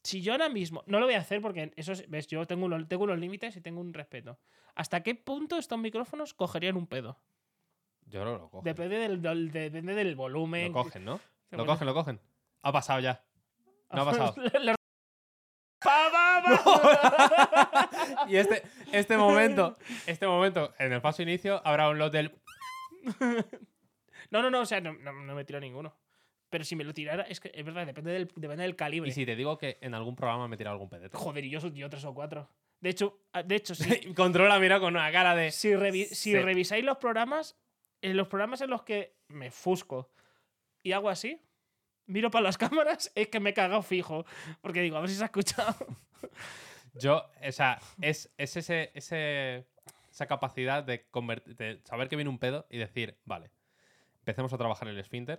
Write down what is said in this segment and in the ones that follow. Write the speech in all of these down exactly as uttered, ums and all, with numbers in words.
Si yo ahora mismo. No lo voy a hacer porque eso es, ves, yo tengo unos, tengo unos límites y tengo un respeto. ¿Hasta qué punto estos micrófonos cogerían un pedo? Yo creo que lo cogen. Depende del, del- depende del volumen. Lo cogen, ¿no? Se Lo pone- cogen, lo cogen. Ha pasado ya. No ha pasado. Lo- ¡Pa, pa, pa! Y este, este momento, este momento, en el paso inicio, habrá un lot del. No, no, no, o sea, no, no, no me tiro ninguno. Pero si me lo tirara, es que es verdad, depende del, depende del calibre. Y si te digo que en algún programa me tira algún pedete. Joder, y yo, yo tres o cuatro. De hecho, ah, de hecho sí. Controla, mira con una cara de. Si, revi- si Sí. revisáis los programas, en los programas en los que me fusco y hago así, miro para las cámaras, es que me he cagado fijo. Porque digo, a ver si se ha escuchado. Yo, o sea, es, es ese, ese, esa capacidad de, convertir, de saber que viene un pedo y decir, vale, empecemos a trabajar el esfínter.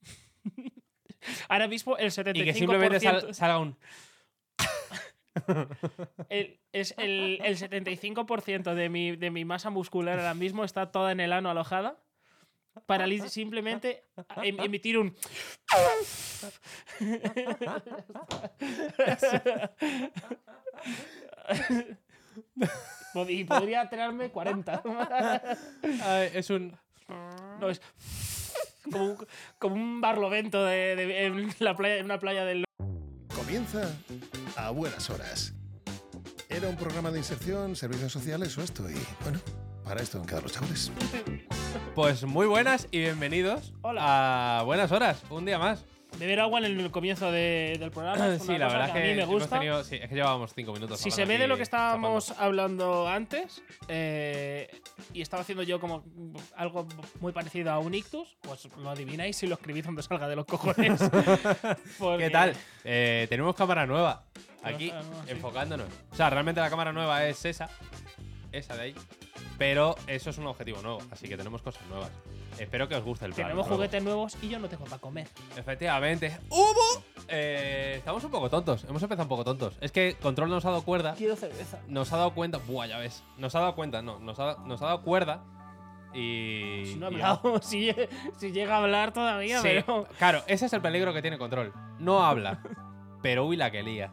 Ahora mismo el Y setenta y que cinco por ciento, simplemente sal- salga un. el, es el, el setenta y cinco por ciento de mi, de mi masa muscular ahora mismo está toda en el ano alojada para li- simplemente em- emitir un... Pod- y podría tirarme cuarenta. Ay, es un. No, es como un, como un barlovento de, de- en, la playa, en una playa del... Comienza a buenas horas. ¿Era un programa de inserción, servicios sociales o esto? Y bueno, para esto han quedado los chavales. Pues muy buenas y bienvenidos Hola. a Buenas Horas, un día más. Beber agua en el comienzo de- del programa es Sí, una la cosa verdad que a que mí me hemos gusta. tenido- sí, es que llevábamos cinco minutos. Si se hablando ve de aquí, lo que estábamos chapando. hablando antes, eh, y estaba haciendo yo como algo muy parecido a un ictus, pues lo adivináis si lo escribís donde salga de los cojones. Porque- ¿Qué tal? Eh, tenemos cámara nueva aquí, cámara nueva, sí. enfocándonos. O sea, realmente la cámara nueva es esa, esa de ahí. Pero eso es un objetivo nuevo, así que tenemos cosas nuevas. Espero que os guste el plan. Tenemos nuevo. juguetes nuevos y yo no tengo para comer. Efectivamente. ¡Hubo! Eh, estamos un poco tontos. Hemos empezado un poco tontos. Es que Control nos ha dado cuerda. Quiero cerveza. Nos ha dado cuenta. Buah, ya ves. Nos ha dado cuenta, no. Nos ha, nos ha dado cuerda. Y. Si no ha y- hablado, si, si llega a hablar todavía, Sí, pero. claro, ese es el peligro que tiene Control. No habla. Pero uy la que lía.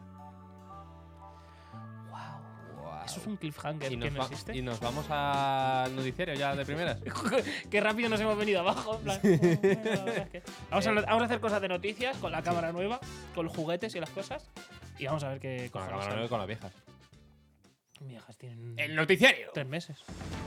Wow. Guau. Eso es un cliffhanger y que nos, no va- existe. y nos vamos al noticiario ya de primeras. Qué rápido nos hemos venido abajo. en plan, la verdad es que- Vamos a, Eh. vamos a hacer cosas de noticias con la cámara nueva, con los juguetes y las cosas. Y vamos a ver qué Con la cojones cámara sale. nueva y con las viejas. Viejas tienen El noticiario. tres meses.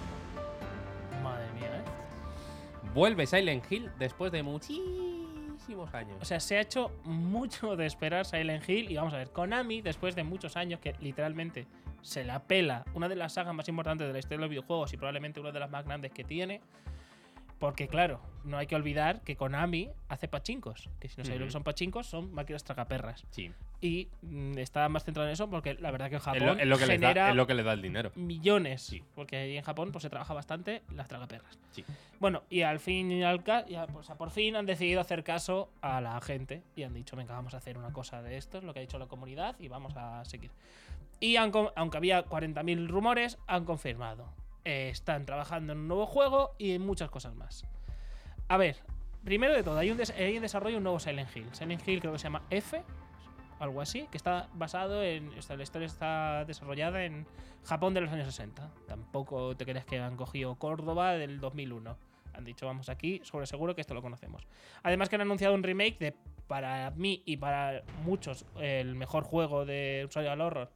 Madre mía, ¿eh? Vuelve Silent Hill después de muchísimos años. O sea, se ha hecho mucho de esperar Silent Hill. Y vamos a ver, Konami, después de muchos años que literalmente se la pela, una de las sagas más importantes de la historia de los videojuegos y probablemente una de las más grandes que tiene. Porque, claro, no hay que olvidar que Konami hace pachincos. Que si no sabéis lo que Ujú. son pachincos, son máquinas tragaperras. Sí. Y mm, está más centrado en eso porque la verdad que en Es Japón lo, es lo que les genera da, es lo que les da el dinero. millones. Sí. Porque ahí en Japón pues, se trabaja bastante las tragaperras. Sí. Bueno, y al fin y al cabo, o sea, por fin han decidido hacer caso a la gente y han dicho, venga, vamos a hacer una cosa de esto, es lo que ha dicho la comunidad y vamos a seguir. Y han con- aunque había cuarenta mil rumores, han confirmado. Eh, están trabajando en un nuevo juego y en muchas cosas más. A ver, primero de todo, hay, un des- hay en desarrollo un nuevo Silent Hill. Silent Hill creo que se llama F, algo así, que está basado en... O sea, la historia está desarrollada en Japón de los años sesenta. Tampoco te creas que han cogido Córdoba del dos mil uno. Han dicho, vamos aquí, sobre seguro que esto lo conocemos. Además que han anunciado un remake de, para mí y para muchos, el mejor juego de Survival Horror.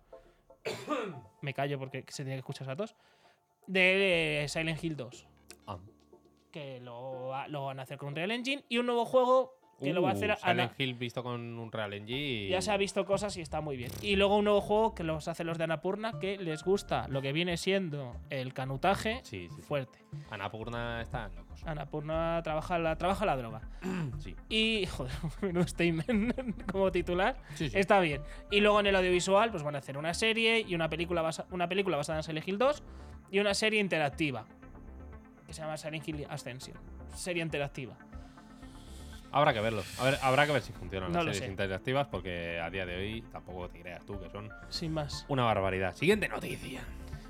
Me callo porque se tiene que escuchar a todos. De eh, Silent Hill dos. Ah. Que lo, va- lo van a hacer con un Real Engine. Y un nuevo juego que lo va a Uh, hacer a- Silent Ana- Hill visto con un Real Engine. y- Ya se ha visto cosas y está muy bien. Y luego un nuevo juego que los hacen los de Annapurna, que les gusta lo que viene siendo el canutaje Sí, sí, sí. fuerte. Annapurna están locos. Annapurna trabaja la, trabaja la droga. Sí. Y, joder, menudo statement como titular. Sí, sí. Está bien. Y luego en el audiovisual, pues van a hacer una serie y una película, basa- una película basada en Silent Hill dos y una serie interactiva que se llama Silent Hill Ascension. Serie interactiva. Habrá que verlo. A ver, habrá que ver si funcionan No las lo series sé. interactivas porque a día de hoy tampoco te creas tú que son Sin más. una barbaridad. Siguiente noticia.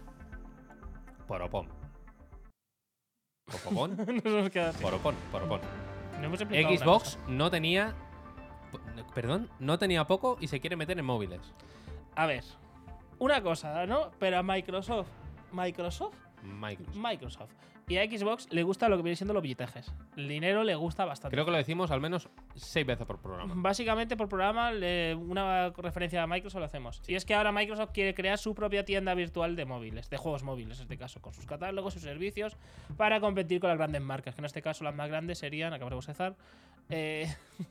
Poropón. ¿Popopón? Nos hemos quedado así. Poropón, poropón. No hemos explicado una Xbox cosa. no tenía. Perdón, no tenía poco y se quiere meter en móviles. A ver, una cosa, ¿no? Pero a Microsoft, Microsoft, Microsoft. Microsoft y a Xbox le gusta lo que viene siendo los billetejes. El dinero le gusta bastante. Creo que lo decimos al menos seis veces por programa. Básicamente por programa le- una referencia a Microsoft lo hacemos. Y es que ahora Microsoft quiere crear su propia tienda virtual de móviles, de juegos móviles en este caso, con sus catálogos, sus servicios, para competir con las grandes marcas, que en este caso las más grandes serían, acabamos de empezar, eh,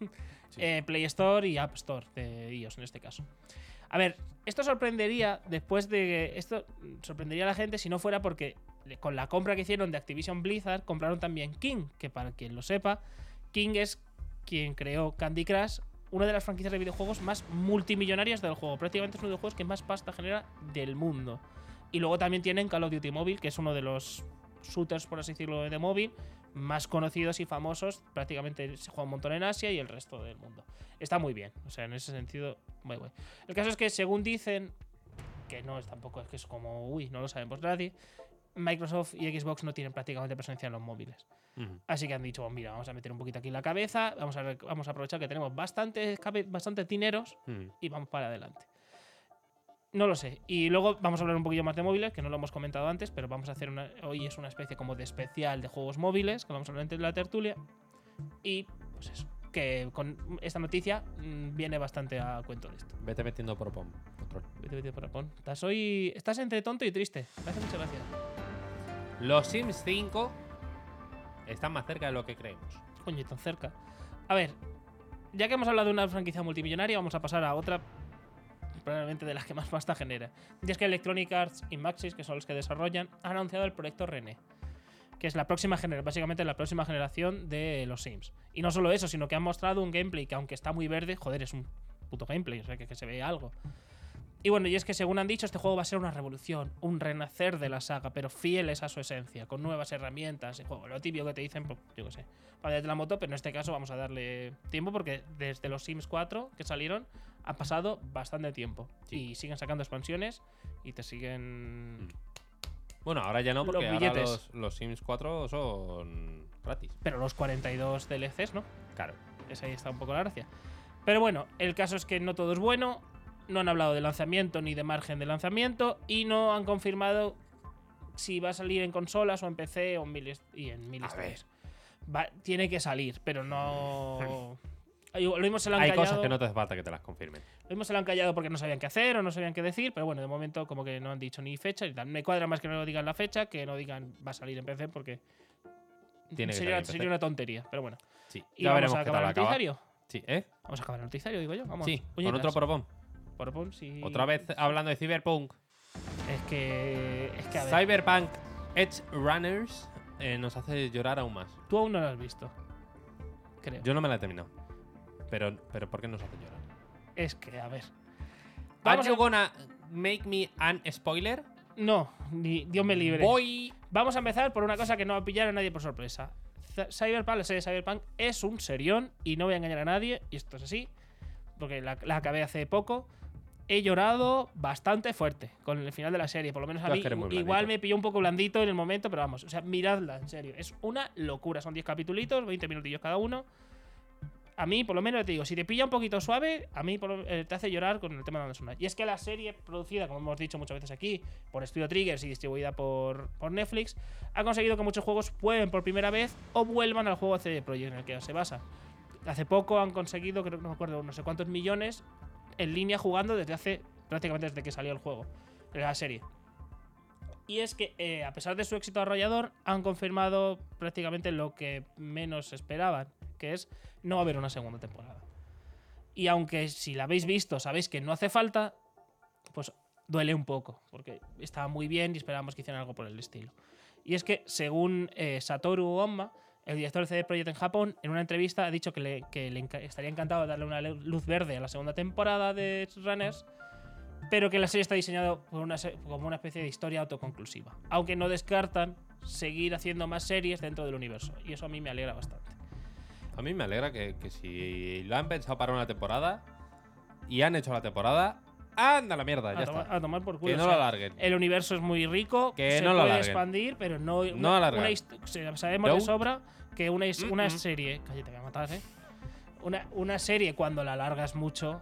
eh, Play Store y App Store de iOS en este caso. A ver, esto sorprendería después de. Esto sorprendería a la gente si no fuera porque con la compra que hicieron de Activision Blizzard compraron también King, que para quien lo sepa, King es quien creó Candy Crush, una de las franquicias de videojuegos más multimillonarias del juego. Prácticamente es uno de los juegos que más pasta genera del mundo. Y luego también tienen Call of Duty Mobile, que es uno de los shooters, por así decirlo, de móvil más conocidos y famosos. Prácticamente se juega un montón en Asia y el resto del mundo. Está muy bien, o sea, en ese sentido, muy bueno. El caso es que, según dicen, que no es tampoco, es que es como, uy, no lo sabemos nadie, Microsoft y Xbox no tienen prácticamente presencia en los móviles. Ujú. Así que han dicho, pues mira, vamos a meter un poquito aquí la cabeza, vamos a, vamos a aprovechar que tenemos bastantes, bastantes dineros Ujú. y vamos para adelante. No lo sé. Y luego vamos a hablar un poquillo más de móviles, que no lo hemos comentado antes, pero vamos a hacer una. Hoy es una especie como de especial de juegos móviles, que vamos a hablar en la tertulia. Y pues eso, que con esta noticia mmm, viene bastante a cuento de esto. Vete metiendo por pom. Control. Vete, vete por Japón. Estás hoy. Estás entre tonto y triste. Me hace mucha gracia. Los Sims cinco están más cerca de lo que creemos. Coño, tan cerca. A ver, ya que hemos hablado de una franquicia multimillonaria, vamos a pasar a otra, probablemente de las que más pasta genera. Y es que Electronic Arts y Maxis, que son los que desarrollan, han anunciado el proyecto René, que es la próxima generación, básicamente la próxima generación de los Sims. Y no solo eso, sino que han mostrado un gameplay que, aunque está muy verde, joder, es un puto gameplay, o sea, que, que se ve algo. Y bueno, y es que según han dicho, este juego va a ser una revolución, un renacer de la saga, pero fieles a su esencia, con nuevas herramientas y juego. Lo típico que te dicen, pues, yo qué sé, para de la moto, pero en este caso vamos a darle tiempo porque desde los Sims cuatro que salieron ha pasado bastante tiempo. Sí. Y siguen sacando expansiones y te siguen... Mm. Bueno, ahora ya no, porque Los ahora billetes. los, los Sims cuatro son gratis. Pero los cuarenta y dos D L Cs, ¿no? Claro. Esa ahí está un poco la gracia. Pero bueno, el caso es que no todo es bueno. No han hablado de lanzamiento ni de margen de lanzamiento. Y no han confirmado si va a salir en consolas o en P C o en mil, y en mil A historias. Va, tiene que salir, pero no... Lo mismo se lo han Hay callado. cosas que no te hace falta que te las confirmen. Lo mismo se lo han callado porque no sabían qué hacer o no sabían qué decir, pero bueno, de momento como que no han dicho ni fecha y tal. Me cuadra más que no digan la fecha, que no digan va a salir en P C porque Tiene que sería, salir en P C. sería una tontería, pero bueno. Sí. Y Ya vamos veremos a qué acabar tal el acaba. noticiario. Sí, ¿eh? Vamos a acabar el noticiario, digo yo. Vamos. Sí, con Puñetas. otro propón. Propón, sí. Otra vez hablando de Cyberpunk. Es que. Es que a ver. Cyberpunk Edge Runners eh, nos hace llorar aún más. Tú aún no lo has visto. Creo. Yo no me la he terminado. Pero, pero ¿por qué nos hace llorar? Es que, a ver. ¿Are Vamos you a... gonna make me an spoiler? No, ni Dios me libre. Voy. Vamos a empezar por una cosa que no va a pillar a nadie por sorpresa. Z- Cyberpunk, la serie Cyberpunk, es un serión y no voy a engañar a nadie, y esto es así, porque la, la acabé hace poco. He llorado bastante fuerte con el final de la serie, por lo menos a Tú es mí. que eres muy Igual blandito. me pilló un poco blandito en el momento, pero vamos, o sea, miradla, en serio. Es una locura, son diez capitulitos, veinte minutillos cada uno. A mí, por lo menos, te digo, si te pilla un poquito suave, a mí por lo- eh, te hace llorar con el tema de la banda sonora. Y es que la serie, producida, como hemos dicho muchas veces aquí, por Studio Triggers y distribuida por, por Netflix, ha conseguido que muchos juegos prueben por primera vez o vuelvan al juego C D Projekt en el que se basa. Hace poco han conseguido, creo que no me acuerdo, no sé cuántos millones en línea jugando desde hace, prácticamente desde que salió el juego, la serie. Y es que, eh, a pesar de su éxito arrollador, han confirmado prácticamente lo que menos esperaban, que es no va a haber una segunda temporada. Y aunque si la habéis visto sabéis que no hace falta, pues duele un poco, porque estaba muy bien y esperábamos que hicieran algo por el estilo. Y es que, según eh, Satoru Honma, el director del C D Projekt en Japón, en una entrevista ha dicho que, le, que le enca- estaría encantado de darle una luz verde a la segunda temporada de Runners, pero que la serie está diseñada como una, se- como una especie de historia autoconclusiva. Aunque no descartan seguir haciendo más series dentro del universo. Y eso a mí me alegra bastante. A mí me alegra que, que si lo han pensado para una temporada y han hecho la temporada, anda la mierda, ya A, toma- está. a tomar por culo. Que no o lo sea, alarguen. el universo es muy rico, Que se no lo puede alarguen. expandir, pero no. No alargar. una hist- o sea, sabemos de Don't. sobra que una, his- una Mm-mm. serie. Cállate, te voy a matar, ¿eh? una, una serie cuando la alargas mucho.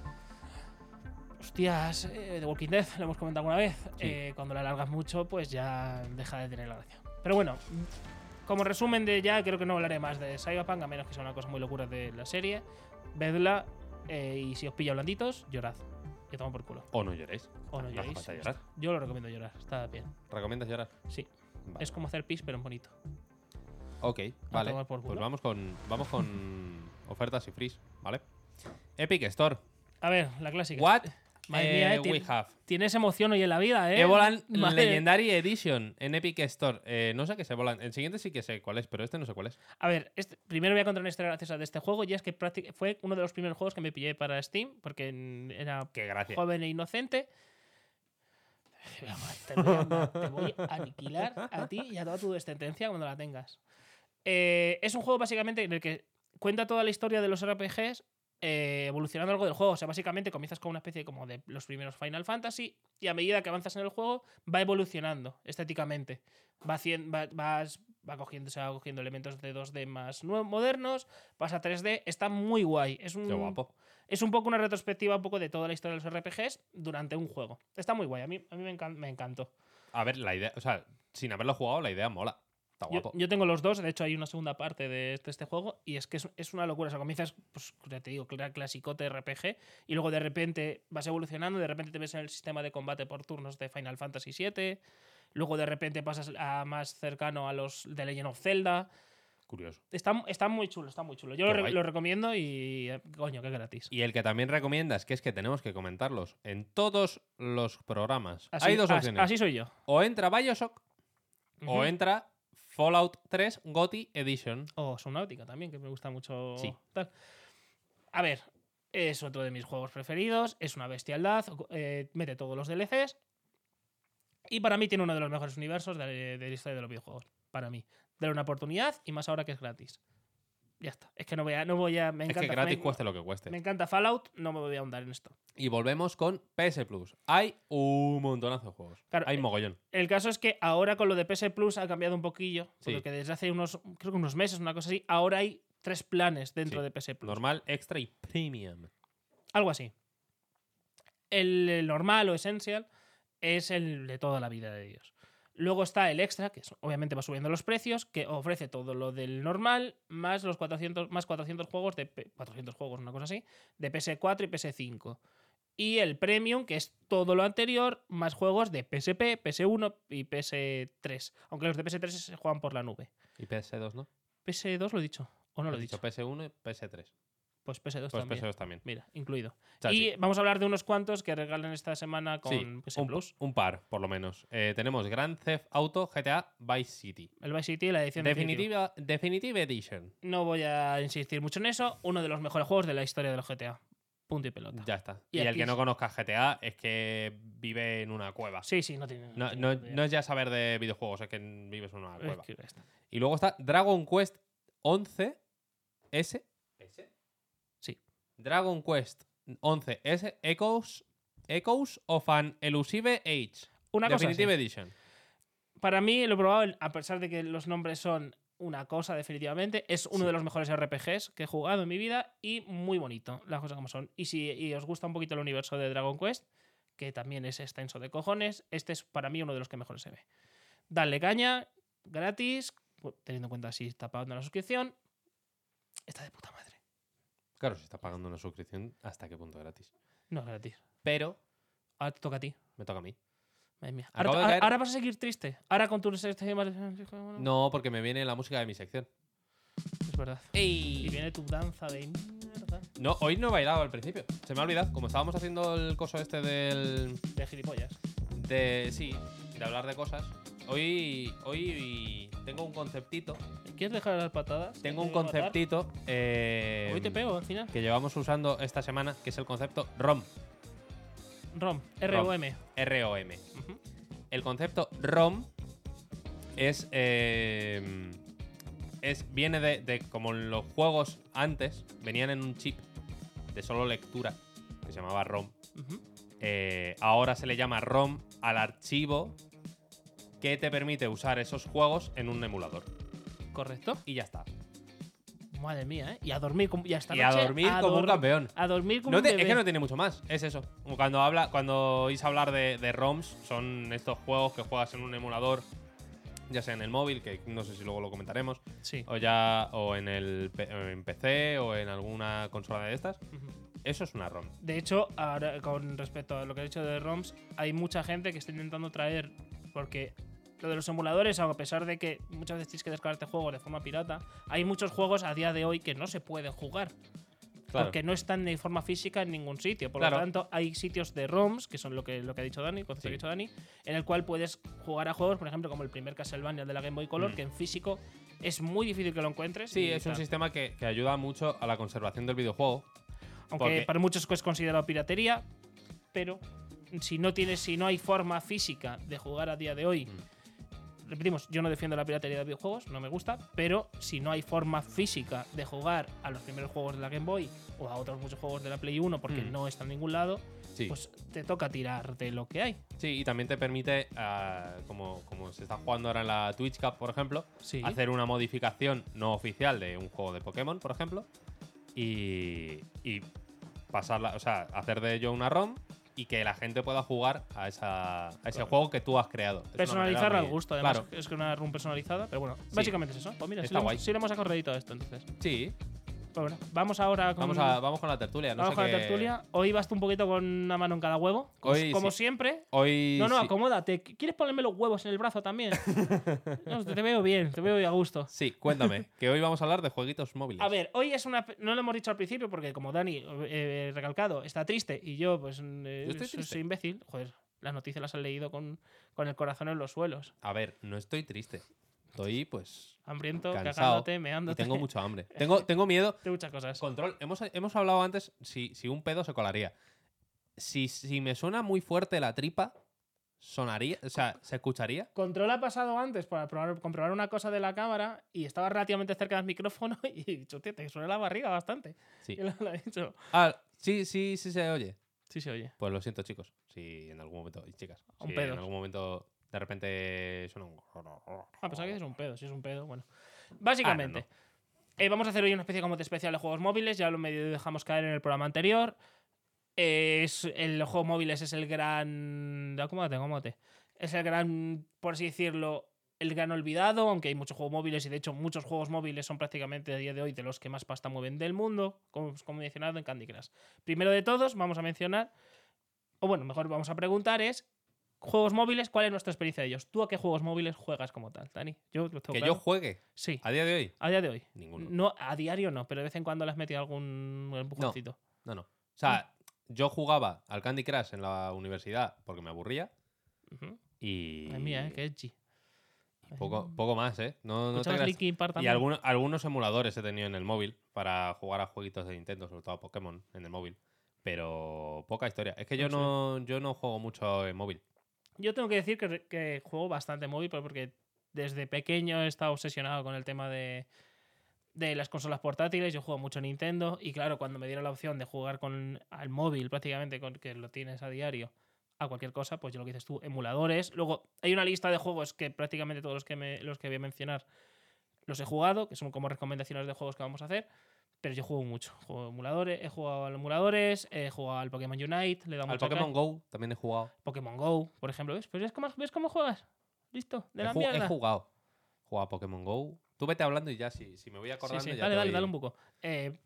Hostias, eh, The Walking Dead, lo hemos comentado alguna vez. Sí. Eh, cuando la alargas mucho, pues ya deja de tener la gracia. Pero bueno, como resumen de ya, creo que no hablaré más de Cyberpunk, a menos que sea una cosa muy locura de la serie. Vedla, eh, y si os pilla blanditos, llorad. Que tomo por culo. O no lloréis. O no hace lloréis. falta llorar. Yo lo recomiendo llorar, está bien. ¿Recomiendas llorar? Sí, Vale. es como hacer pis, pero en bonito. Ok, vale. tomar por culo. Pues vamos con, vamos con ofertas y frees, ¿vale? Epic Store. A ver, la clásica. What Madre eh, mía, eh, we tien- have? Tienes emoción hoy en la vida, ¿eh? Evoland Madre- Legendary Edition en Epic Store. Eh, no sé qué es Evoland. El siguiente sí que sé cuál es, pero este no sé cuál es. A ver, este- primero voy a contar una historia graciosa de este juego, y es que prácti- fue uno de los primeros juegos que me pillé para Steam, porque mm, era Qué gracia. joven e inocente. Te voy, a, te voy a aniquilar a ti y a toda tu descendencia cuando la tengas. Eh, es un juego básicamente en el que cuenta toda la historia de los R P Gs, eh, evolucionando algo del juego. O sea, básicamente comienzas con una especie como de los primeros Final Fantasy, y a medida que avanzas en el juego va evolucionando estéticamente. Va, haciendo, va, vas, va cogiendo, se va cogiendo elementos de dos D más nuevos, modernos, pasa a tres D. Está muy guay. Es un, Qué guapo. es un poco una retrospectiva un poco de toda la historia de los R P Gs durante un juego. Está muy guay. A mí, a mí me, encan- me encantó. A ver, la idea, o sea, sin haberlo jugado, la idea mola. Está Yo, guapo. yo tengo los dos, de hecho hay una segunda parte de este, este juego, y es que es, es una locura. O sea, comienzas, pues ya te digo, que era clasicote R P G, y luego de repente vas evolucionando, de repente te ves en el sistema de combate por turnos de Final Fantasy siete, luego de repente pasas a más cercano a los de Legend of Zelda. Curioso. Está, está muy chulo, está muy chulo. Yo Qué lo, re- guay. lo recomiendo y, eh, coño, que gratis. Y el que también recomiendas, que es que tenemos que comentarlos en todos los programas. Así, Hay dos as- opciones. así soy yo. O entra Bioshock Ujú. o entra Fallout tres GOTY Edition. O Subnautica también, que me gusta mucho. Sí. Tal. A ver, es otro de mis juegos preferidos, es una bestialdad, eh, mete todos los D L Cs, y para mí tiene uno de los mejores universos de, de la historia de los videojuegos. Para mí. Dale una oportunidad, y más ahora que es gratis. Ya está. Es que no voy a. No voy a me Es encanta, que gratis me, cueste lo que cueste. me encanta Fallout, no me voy a ahondar en esto. Y volvemos con P S Plus. Hay un montonazo de juegos. Claro, Hay eh, mogollón. El caso es que ahora con lo de P S Plus ha cambiado un poquillo. Sí. Porque desde hace unos. Creo que unos meses, una cosa así. Ahora hay tres planes dentro Sí. de P S Plus. Normal, extra y premium. Algo así. El, el normal o essential es el de toda la vida de Dios. Luego está el extra, que es- obviamente va subiendo los precios, que ofrece todo lo del normal, más los cuatrocientos, más cuatrocientos juegos de P- cuatrocientos juegos, una cosa así, de P S cuatro y P S cinco. Y el Premium, que es todo lo anterior, más juegos de P S P, P S uno y P S tres. Aunque los de P S tres se juegan por la nube. Y P S dos, ¿no? ¿P S dos lo he dicho? ¿O no lo he Has dicho? P S uno y P S tres. Pues P S dos Pues también. P S dos también. Mira, incluido. O sea, y sí. vamos a hablar de unos cuantos que regalen esta semana con Sí, P S un, Plus. un par, por lo menos. Eh, tenemos Grand Theft Auto G T A Vice City. El Vice City, la edición definitiva. Definitiva, Definitive Edition. No voy a insistir mucho en eso. Uno de los mejores juegos de la historia de los G T A. Punto y pelota. Ya está. Y Y, el aquí que es- no conozca G T A es que vive en una cueva. Sí, sí, no tiene. No, tiene no- ni idea. no es ya saber de videojuegos, es que vives en una Es cueva. que ya está. Y luego está Dragon Quest once S. ¿S? Sí. Dragon Quest once S Echoes, Echoes of an Elusive Age. Una cosa Definitive así. Edition. Para mí, lo he probado, a pesar de que los nombres son una cosa, definitivamente. Es uno Sí. de los mejores R P Gs que he jugado en mi vida, y muy bonito, las cosas como son. Y si y os gusta un poquito el universo de Dragon Quest, que también es extenso de cojones, este es para mí uno de los que mejor se ve. Dale caña, gratis, teniendo en cuenta si está pagando la suscripción. Está de puta madre. Claro, si está pagando una suscripción, ¿hasta qué punto gratis? No es gratis. Pero Ahora te toca a ti. me toca a mí. Madre mía. Acabo Ahora, de ahora- caer- ahora vas a seguir triste. Ahora con tus temas. No, porque me viene la música de mi sección. Es verdad. Y viene tu danza de mierda. No, hoy no he bailado al principio. Se me ha olvidado. Como estábamos haciendo el coso este del. De gilipollas. De. Sí, de hablar de cosas. Hoy. Hoy tengo un conceptito. ¿Quieres dejar las patadas? Tengo ¿Te un voy a matar? conceptito. eh, Hoy te pego al final. que llevamos usando esta semana, que es el concepto ROM. ROM. R O M. R O M. Ujú. El concepto ROM es. eh, es viene de, de como los juegos antes venían en un chip de solo lectura que se llamaba ROM. Ujú. Eh, ahora se le llama ROM al archivo que te permite usar esos juegos en un emulador. Correcto. Y ya está. Madre mía, ¿eh? Y a dormir como, y esta Y a noche dormir como un dor- campeón. A dormir como No un te- bebé. es que no tiene mucho más, es eso. Cuando habla, cuando oís hablar de, de ROMs, son estos juegos que juegas en un emulador, ya sea en el móvil, que no sé si luego lo comentaremos, Sí. o ya o en el P- en P C o en alguna consola de estas. Ujú. Eso es una ROM. De hecho, ahora con respecto a lo que he dicho de ROMs, hay mucha gente que está intentando traer, porque lo de los emuladores, a pesar de que muchas veces tienes que descargarte juegos de forma pirata, hay muchos juegos a día de hoy que no se pueden jugar. Claro. Porque no están de forma física en ningún sitio. Por Claro. lo tanto, hay sitios de ROMs, que son lo que, lo que ha dicho Dani, el concepto Sí. que ha dicho Dani, en el cual puedes jugar a juegos, por ejemplo, como el primer Castlevania de la Game Boy Color, Mm. que en físico es muy difícil que lo encuentres. Sí, y es un tal. sistema que, que ayuda mucho a la conservación del videojuego. Aunque porque- para muchos es considerado piratería, pero si no tienes, si no hay forma física de jugar a día de hoy, Mm. repetimos, yo no defiendo la piratería de videojuegos, no me gusta, pero si no hay forma física de jugar a los primeros juegos de la Game Boy o a otros muchos juegos de la Play uno porque Mm. no está en ningún lado, Sí. pues te toca tirar de lo que hay. Sí, y también te permite, ah, como, como se está jugando ahora en la Twitch Cup, por ejemplo, Sí. hacer una modificación no oficial de un juego de Pokémon, por ejemplo, y, y pasarla, o sea, hacer de ello una ROM y que la gente pueda jugar a, esa, a ese Claro. juego que tú has creado. Es una Personalizarla manera al muy- gusto, además, Claro, es que una room personalizada, pero bueno, Sí. básicamente es eso. Pues mira, si Está le, guay. hemos, sí le hemos sacado rédito a esto, entonces. sí. Pues bueno, vamos ahora con, Vamos, a, vamos con la tertulia. No vamos sé con la qué- tertulia. Hoy vas tú un poquito con una mano en cada huevo, como, Hoy como sí. siempre. Hoy No, no, sí. acomódate. ¿Quieres ponerme los huevos en el brazo también? No, te veo bien, te veo a gusto. Sí, cuéntame, que hoy vamos a hablar de jueguitos móviles. A ver, hoy es una. No lo hemos dicho al principio porque, como Dani, eh, recalcado, está triste y yo, pues, eh, Yo estoy soy, triste. soy imbécil. Joder, las noticias las han leído con, con el corazón en los suelos. A ver, no estoy triste. Estoy, pues, Hambriento, cansado cagándote, y meándote. tengo mucho hambre. Tengo, tengo miedo. de muchas cosas. Control. Hemos, hemos hablado antes si, si un pedo se colaría. Si, si me suena muy fuerte la tripa, sonaría. O sea, ¿se escucharía? Control ha pasado antes para probar- comprobar una cosa de la cámara y estaba relativamente cerca del micrófono y he dicho, tío, te suena la barriga bastante. Sí. Y lo, lo ha dicho. Ah, sí, sí, sí se oye. Sí se oye. Pues lo siento, chicos. Si en algún momento. Y chicas. Un Si pedo. en algún momento de repente suena un. Ah, pensaba que es un pedo, si es un pedo, bueno. Básicamente, Ah, no, eh, vamos a hacer hoy una especie como de especial de juegos móviles, ya lo medio dejamos caer en el programa anterior. Eh, es, el los juegos móviles es el gran... Acomódate, acomódate. Es el gran, por así decirlo, el gran olvidado, aunque hay muchos juegos móviles y de hecho muchos juegos móviles son prácticamente a día de hoy de los que más pasta mueven del mundo, como, como mencionado en Candy Crush. Primero de todos vamos a mencionar, o bueno, mejor vamos a preguntar es, juegos móviles, ¿cuál es nuestra experiencia de ellos? ¿Tú a qué juegos móviles juegas como tal, Dani? Yo lo tengo Que claro. yo juegue Sí, a día de hoy. a día de hoy. Ninguno. No, a diario no, pero de vez en cuando le has metido algún empujoncito. No, no. O sea, yo jugaba al Candy Crush en la universidad porque me aburría. Ujú. Y. Ay, mía, ¿eh? Qué edgy. y poco, poco más, ¿eh? No, no te ¿Escuchabas creas. Linkin Park Y también? algunos, algunos emuladores he tenido en el móvil para jugar a jueguitos de Nintendo, sobre todo a Pokémon en el móvil. Pero poca historia. Es que yo Sí. no, yo no juego mucho en móvil. Yo tengo que decir que, que juego bastante móvil pero porque desde pequeño he estado obsesionado con el tema de, de las consolas portátiles. Yo juego mucho Nintendo y claro, cuando me dieron la opción de jugar con al móvil prácticamente, con que lo tienes a diario, a cualquier cosa, pues yo lo que dices tú, emuladores. Luego hay una lista de juegos que prácticamente todos los que, me, los que voy a mencionar los he jugado, que son como recomendaciones de juegos que vamos a hacer. Pero yo juego mucho. Juego emuladores, he jugado a los emuladores, he jugado al Pokémon Unite, le he dado Al mucha Pokémon caña. Go también he jugado. Pokémon Go, por ejemplo. ¿Ves? Pues ¿ves cómo, ¿ves cómo juegas? Listo, de He, la ju- he mierda. jugado. He jugado a Pokémon Go. Tú vete hablando y ya, si, si me voy Sí, acordando. sí. ya Dale, te dale, voy- dale un poco. Eh,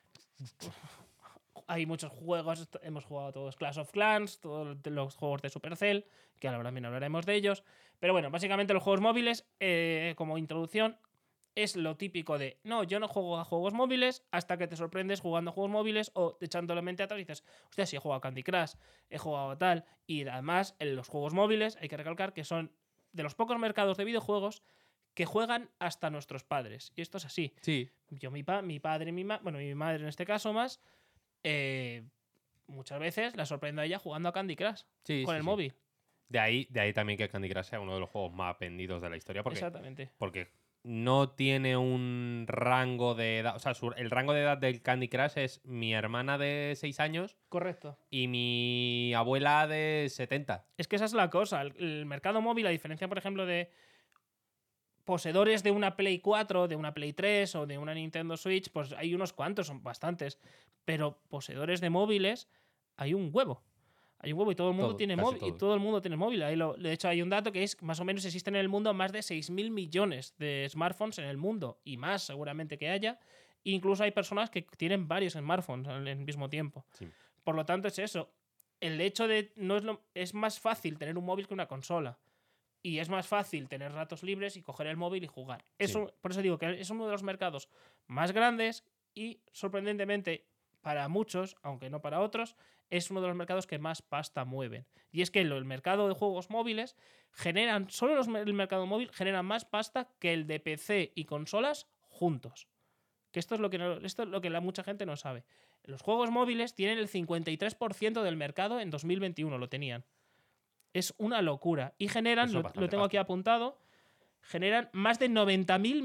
hay muchos juegos, hemos jugado todos Clash of Clans, todos los juegos de Supercell, que ahora también hablaremos de ellos. Pero bueno, básicamente los juegos móviles, eh, como introducción, es lo típico de, no, yo no juego a juegos móviles hasta que te sorprendes jugando a juegos móviles o echando la mente atrás y dices, hostia, sí he jugado a Candy Crush, he jugado a tal. Y además, en los juegos móviles hay que recalcar que son de los pocos mercados de videojuegos que juegan hasta nuestros padres. Y esto es así. Sí. Yo, mi, pa mi padre, mi ma bueno, mi madre en este caso más, eh, muchas veces la sorprendo a ella jugando a Candy Crush Sí, con sí, el sí. móvil. De ahí, de ahí también que Candy Crush sea uno de los juegos más vendidos de la historia. Porque, Exactamente. porque no tiene un rango de edad. O sea, su- el rango de edad del Candy Crush es mi hermana de seis años Correcto. y mi abuela de setenta. Es que esa es la cosa. El, el mercado móvil, a diferencia, por ejemplo, de poseedores de una Play cuatro, de una Play tres o de una Nintendo Switch, pues hay unos cuantos, son bastantes. Pero poseedores de móviles hay un huevo. Hay un huevo y todo el mundo Todo, tiene casi móvil. Y todo. todo el mundo tiene móvil. Ahí lo, de hecho, hay un dato que es más o menos existen en el mundo más de seis mil millones de smartphones en el mundo. Y más seguramente que haya. Incluso hay personas que tienen varios smartphones al al mismo tiempo. Sí. Por lo tanto, es eso. El hecho de. No es, lo, es más fácil tener un móvil que una consola. Y es más fácil tener ratos libres y coger el móvil y jugar. Eso, por eso digo que es uno de los mercados más grandes y, sorprendentemente, para muchos, aunque no para otros, es uno de los mercados que más pasta mueven. Y es que el mercado de juegos móviles generan, solo los, el mercado móvil genera más pasta que el de P C y consolas juntos. Que esto es lo que, no, esto es lo que la, mucha gente no sabe. Los juegos móviles tienen el cincuenta y tres por ciento del mercado en dos mil veintiuno, lo tenían. Es una locura. Y generan, lo, lo tengo aquí apuntado, generan más de noventa mil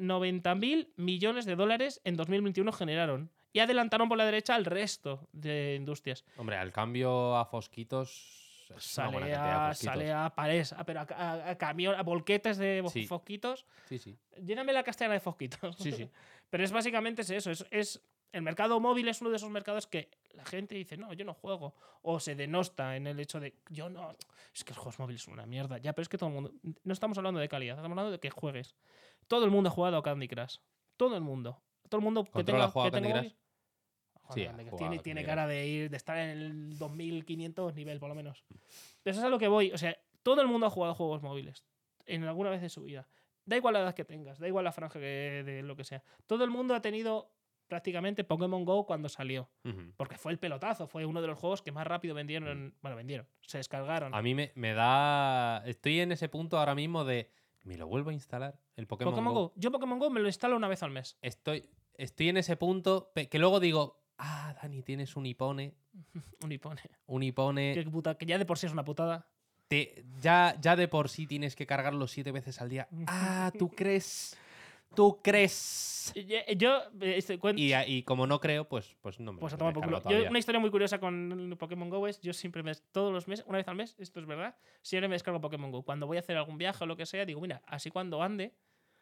millones de dólares en dos mil veintiuno generaron. Y adelantaron por la derecha al resto de industrias. Hombre, al cambio a fosquitos... es una Sale buena cantidad de a, fosquitos. sale a pares, a, pero a, a, a camión, a volquetes de Sí. fosquitos. Sí, sí. Lléname la castellana de fosquitos. Sí, sí. Pero es básicamente es eso. Es, es, el mercado móvil es uno de esos mercados que la gente dice, no, yo no juego. O se denosta en el hecho de, yo no. Es que los juegos móviles son una mierda. Ya, pero es que todo el mundo. No estamos hablando de calidad, estamos hablando de que juegues. Todo el mundo ha jugado a Candy Crush. Todo el mundo. Todo el mundo que ¿Control tenga, ha jugado que a Candy tenga Crush? móvil. Sí, Joder, ha tiene, jugado a tiene Candy cara de ir de estar en el dos mil quinientos nivel, por lo menos. Pero eso es a lo que voy. O sea, todo el mundo ha jugado a juegos móviles en alguna vez de su vida. Da igual la edad que tengas, da igual la franja que, de lo que sea. Todo el mundo ha tenido prácticamente Pokémon Go cuando salió. Ujú. Porque fue el pelotazo, fue uno de los juegos que más rápido vendieron. Mm. Bueno, vendieron, se descargaron. A mí me, me da... Estoy en ese punto ahora mismo de... ¿Me lo vuelvo a instalar? El Pokémon, Pokémon Go. Go. Yo Pokémon Go me lo instalo una vez al mes. Estoy, estoy en ese punto pe- que luego digo... Ah, Dani, tienes un Ipone. Un Ipone. Un Ipone... Que, puta, que ya de por sí es una putada. Te, ya, ya de por sí tienes que cargarlo siete veces al día. Ah, ¿tú crees? ¿Tú crees? Yo, yo este, cuen- Y, y como no creo, pues, pues no me Pues a me tomar por cargo culo. Yo, todavía. una historia muy curiosa con Pokémon Go es, yo siempre me, todos los meses, una vez al mes, esto es verdad, siempre me descargo Pokémon Go. Cuando voy a hacer algún viaje o lo que sea, digo, mira, así cuando ande,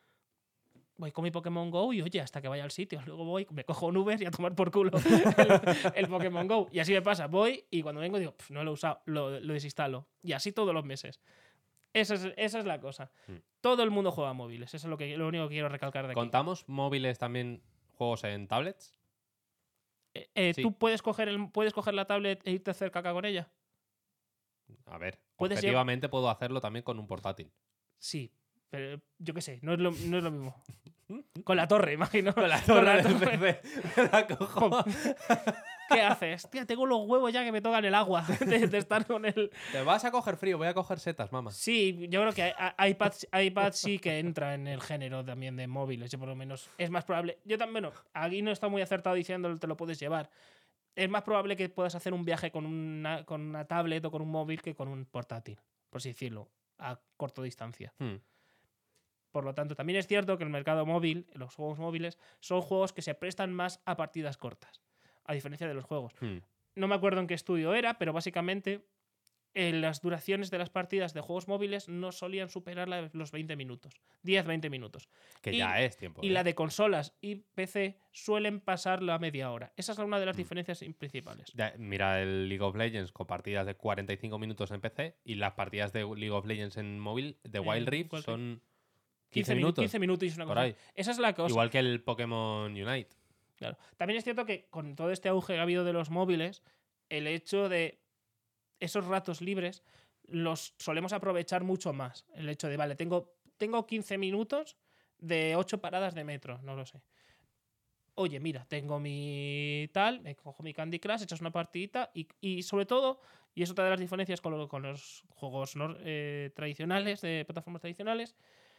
voy con mi Pokémon Go y oye, hasta que vaya al sitio. Luego voy, me cojo un Uber y a tomar por culo el, el Pokémon Go. Y así me pasa, voy y cuando vengo digo, no lo he usado, lo, lo desinstalo. Y así todos los meses. Esa es, esa es la cosa. Mm. Todo el mundo juega a móviles, eso es lo, que, lo único que quiero recalcar de aquí. ¿Contamos móviles también juegos en tablets? Eh, eh, Sí. ¿Tú puedes coger, el, puedes coger la tablet e irte a hacer caca con ella? A ver, Puedes objetivamente puedo hacerlo también con un portátil. Sí, pero yo qué sé, no es lo, no es lo mismo. Con la torre, imagino. Con la Con la torre del torre. P C. Me la cojo. ¿Qué haces? Tía, tengo los huevos ya que me tocan el agua de, de estar con el... Te vas a coger frío, voy a coger setas, mamá. Sí, yo creo que a- a- iPad, iPad sí que entra en el género también de móviles. Yo por lo menos es más probable... Yo también, bueno, aquí no está muy acertado diciendo te lo puedes llevar. Es más probable que puedas hacer un viaje con una, con una tablet o con un móvil que con un portátil, por así decirlo, a corta distancia. Hmm. Por lo tanto, también es cierto que el mercado móvil, los juegos móviles, son juegos que se prestan más a partidas cortas, a diferencia de los juegos. Hmm. No me acuerdo en qué estudio era, pero básicamente eh, las duraciones de las partidas de juegos móviles no solían superar la- los veinte minutos, diez a veinte minutos. Que Y- ya es tiempo. Y ¿eh? la de consolas y P C suelen pasar la media hora. Esa es una de las diferencias principales. Ya, mira el League of Legends con partidas de cuarenta y cinco minutos en P C y las partidas de League of Legends en móvil de Eh, Wild Rift ¿cuál que? son quince quince minutos. quince minutos y es una por cosa. ahí. Esa es la cosa. Igual que el Pokémon Unite. Claro. También es cierto que con todo este auge que ha habido de los móviles, el hecho de esos ratos libres los solemos aprovechar mucho más. El hecho de, vale, tengo, tengo quince minutos de ocho paradas de metro, no lo sé. Oye, mira, tengo mi tal, me cojo mi Candy Crush, echas una partidita y, y sobre todo, y es otra de las diferencias con, lo- con los juegos ¿no? eh, tradicionales, de plataformas tradicionales,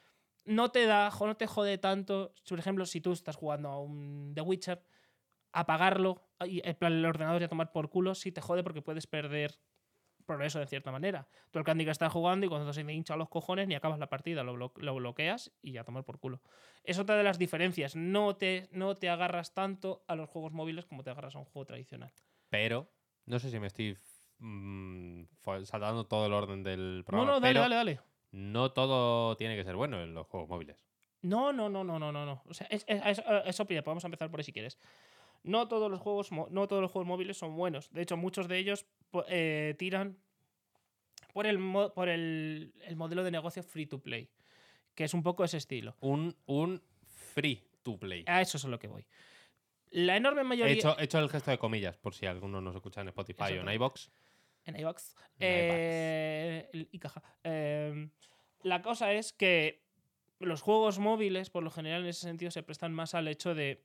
no te da, jo- no te jode tanto, por ejemplo, si tú estás jugando a un The Witcher, apagarlo y en plan el ordenador y a tomar por culo, sí te jode porque puedes perder progreso de cierta manera. Tú el Candy Crush estás jugando y cuando se te hincha los cojones ni acabas la partida, lo, blo- lo bloqueas y a tomar por culo. Es otra de las diferencias. No te, no te agarras tanto a los juegos móviles como te agarras a un juego tradicional. Pero, no sé si me estoy mm, fo- saltando todo el orden del No, programa. no, dale, pero dale, dale. no todo tiene que ser bueno en los juegos móviles. No, no, no, no, no, no, no. O sea, es, es, es, eso podemos empezar por ahí si quieres. No todos los juegos, no todos los juegos móviles son buenos. De hecho, muchos de ellos eh, tiran por el mo- por el, el modelo de negocio free to play, que es un poco ese estilo. Un, un free to play. A eso es a lo que voy. La enorme He mayoría. hecho, he hecho el gesto de comillas, por si alguno nos escucha en Spotify o en Exactamente. iVoox. En iVoox. En Eh, el- y caja. Eh, la cosa es que los juegos móviles, por lo general, en ese sentido, se prestan más al hecho de.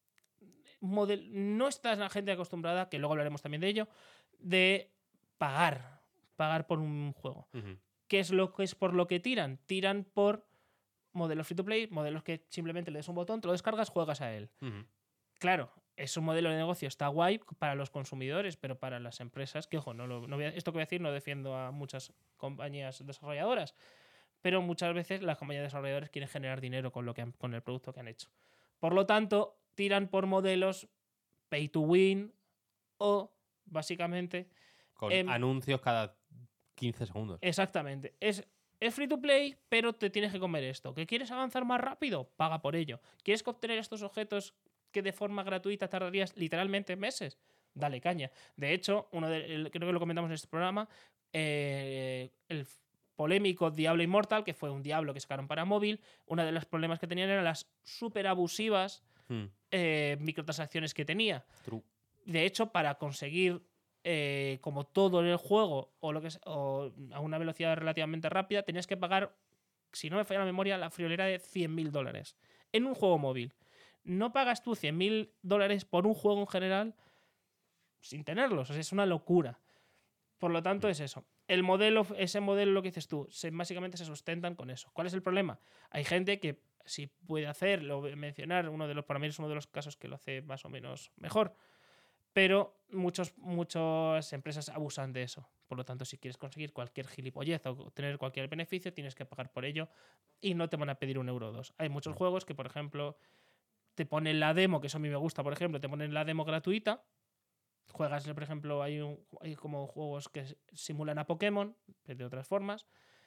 Model no está la gente acostumbrada, que luego hablaremos también de ello, de pagar. Pagar por un juego. Ujú. ¿Qué es lo que es por lo que tiran? Tiran por modelos free to play, modelos que simplemente le des un botón, te lo descargas, juegas a él. Ujú. Claro, es un modelo de negocio, está guay para los consumidores, pero para las empresas, que ojo, no lo, no voy a- esto que voy a decir no defiendo a muchas compañías desarrolladoras, pero muchas veces las compañías desarrolladoras quieren generar dinero con, lo que han- con el producto que han hecho. Por lo tanto, tiran por modelos pay to win o, básicamente, Con Em, anuncios cada quince segundos. exactamente, es, es free to play, pero te tienes que comer esto. ¿Que quieres avanzar más rápido? Paga por ello. ¿Quieres obtener estos objetos que de forma gratuita tardarías literalmente meses? Dale caña. De hecho, uno de, el- creo que lo comentamos en este programa, eh, el polémico Diablo Immortal, que fue un Diablo que sacaron para móvil, uno de los problemas que tenían eran las súper abusivas Hmm. eh, microtransacciones que tenía. True. De hecho, para conseguir eh, como todo en el juego o, lo que es- o a una velocidad relativamente rápida, tenías que pagar, si no me falla la memoria, la friolera de cien mil dólares en un juego móvil. No pagas tú cien mil dólares por un juego en general sin tenerlos. O sea, es una locura. Por lo tanto, es eso. El modelo, ese modelo, lo que dices tú, se, básicamente se sustentan con eso. ¿Cuál es el problema? Hay gente que sí puede hacer, lo voy a mencionar, uno de los, para mí es uno de los casos que lo hace más o menos mejor. Pero muchos, muchas empresas abusan de eso. Por lo tanto, si quieres conseguir cualquier gilipollez o tener cualquier beneficio, tienes que pagar por ello y no te van a pedir un euro o dos. Hay muchos juegos que, por ejemplo, te ponen la demo, que eso a mí me gusta, por ejemplo, te ponen la demo gratuita. Juegas, por ejemplo, hay, un, hay como juegos que simulan a Pokémon, pero de otras formas.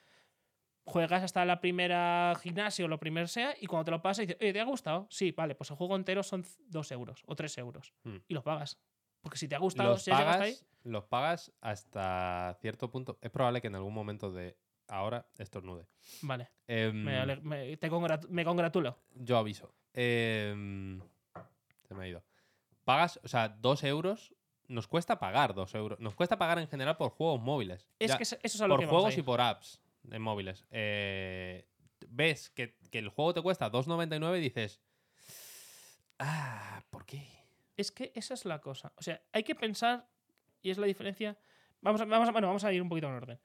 Juegas hasta la primera gimnasio o lo primero sea, y cuando te lo pasas dices, oye, ¿te ha gustado? Sí, vale, pues el juego entero son dos euros o tres euros. Hmm. Y los pagas. Porque si te ha gustado, Los si has llegado hasta ahí. pagas, los pagas hasta cierto punto. Es probable que en algún momento de ahora estornude. Vale, Em, me, ale- me- te congratu- me congratulo. Yo aviso. Em, se me ha ido. Pagas, o sea, dos euros. Nos cuesta pagar dos euros. Nos cuesta pagar en general por juegos móviles. Es Ya, que eso eso es a lo por que vamos juegos a ir. y por apps en móviles. Eh, ves que, que el juego te cuesta dos noventa y nueve y dices. Ah, ¿por qué? Es que esa es la cosa. O sea, hay que pensar, y es la diferencia. Vamos a, vamos a, bueno, vamos a ir un poquito en orden.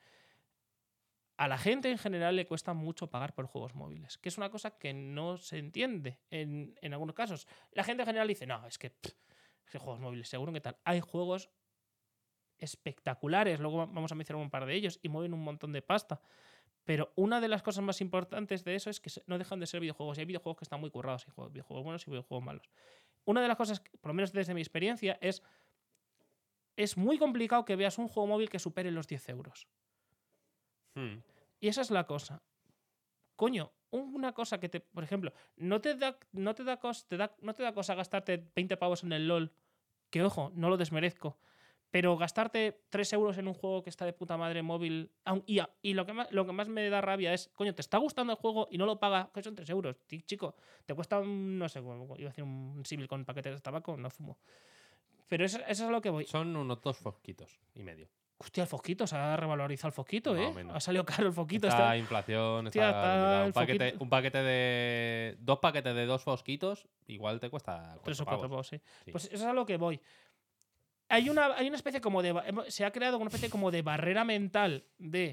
A la gente en general le cuesta mucho pagar por juegos móviles, que es una cosa que no se entiende en, en algunos casos. La gente en general dice, no, es que, pff, es que juegos móviles, seguro que tal. Hay juegos espectaculares, luego vamos a mencionar un par de ellos, y mueven un montón de pasta. Pero una de las cosas más importantes de eso es que no dejan de ser videojuegos. Y hay videojuegos que están muy currados, hay juegos- videojuegos buenos y videojuegos malos. Una de las cosas, por lo menos desde mi experiencia, es es muy complicado que veas un juego móvil que supere los diez euros. Hmm. Y esa es la cosa. Coño, una cosa que te, por ejemplo, no te da, no te da, cos, te da, no te da cosa gastarte veinte pavos en el LOL, que ojo, no lo desmerezco, pero gastarte tres euros en un juego que está de puta madre móvil, aun- y, a- y lo, que más, lo que más me da rabia es, coño, te está gustando el juego y no lo pagas, que son tres euros, Ti- chico, te cuesta un, no sé, iba a decir un civil con paquetes de tabaco, no fumo. Pero eso, eso es a lo que voy. Son unos dos fosquitos y medio. Hostia, el Fosquito, se ha revalorizado el Fosquito, Más ¿eh? o menos. Ha salido caro el Fosquito. Está Está... inflación, Hostia, está está complicado. el un, paquete, foquito. un paquete de. Dos paquetes de dos fosquitos, igual te cuesta Tres cuatro o cuatro pavos. pavos, sí. Sí. Pues eso es a lo que voy. Hay una, hay una especie como de. hemos- Se ha creado una especie como de barrera mental de.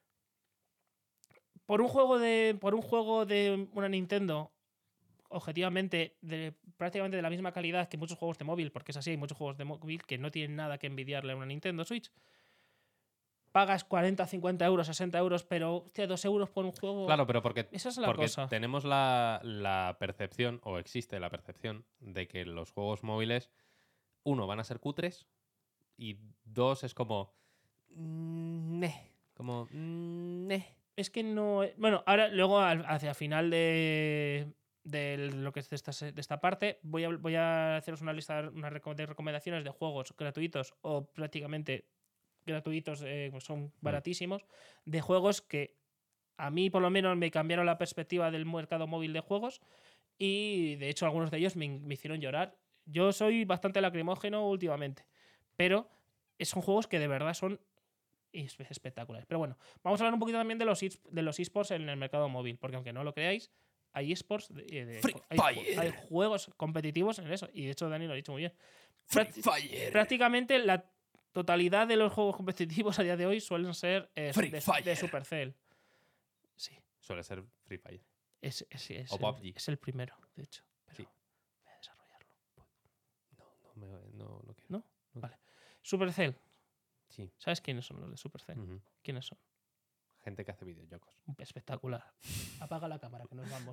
Por un juego de. Por un juego de una Nintendo. Objetivamente, de, prácticamente de la misma calidad que muchos juegos de móvil, porque es así, hay muchos juegos de móvil que no tienen nada que envidiarle a una Nintendo Switch. Pagas cuarenta, cincuenta euros, sesenta euros, pero, hostia, dos euros por un juego. Claro, pero porque, Esa es la porque cosa. tenemos la, la percepción, o existe la percepción, de que los juegos móviles, uno, van a ser cutres, y dos, es como. mm, Neh, como. mm, Neh. Es que no. Bueno, ahora, luego, al- hacia el final de, de lo que es de esta, se- de esta parte, voy a, voy a haceros una lista una reco- de recomendaciones de juegos gratuitos o prácticamente gratuitos, eh, pues son baratísimos, de juegos que a mí, por lo menos, me cambiaron la perspectiva del mercado móvil de juegos y, de hecho, algunos de ellos me, me hicieron llorar. Yo soy bastante lacrimógeno últimamente, pero son juegos que de verdad son es- espectaculares. Pero bueno, vamos a hablar un poquito también de los, es- de los esports en el mercado móvil, porque aunque no lo creáis, hay esports, de, de- Free hay, ju- Fire. hay juegos competitivos en eso, y de hecho Dani lo ha dicho muy bien. Free Prácti- Fire. Prácticamente la totalidad de los juegos competitivos a día de hoy suelen ser eh, Free de, Fire. de Supercell. Sí, Suele ser Free Fire. es, es, es O el, P U B G. es el primero, de hecho. Pero Sí. voy a desarrollarlo. No, no, me, no, no quiero. ¿No? No. Vale. Supercell. Sí. ¿Sabes quiénes son los de Supercell? Ujú. ¿Quiénes son? Gente que hace videojuegos. Espectacular. Apaga la cámara, que nos vamos.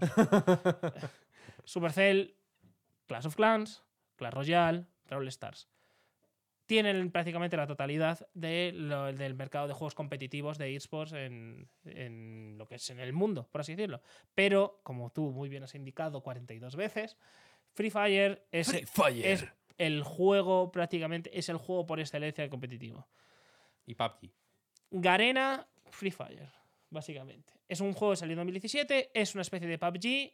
Supercell, Clash of Clans, Clash Royale, Brawl Stars. Tienen prácticamente la totalidad de lo- del mercado de juegos competitivos de esports en, en lo que es en el mundo, por así decirlo. Pero, como tú muy bien has indicado cuarenta y dos veces, Free Fire es, Free Fire. es el juego prácticamente, es el juego por excelencia del competitivo. Y P U B G. Garena, Free Fire, básicamente. Es un juego que salió en dos mil diecisiete, es una especie de P U B G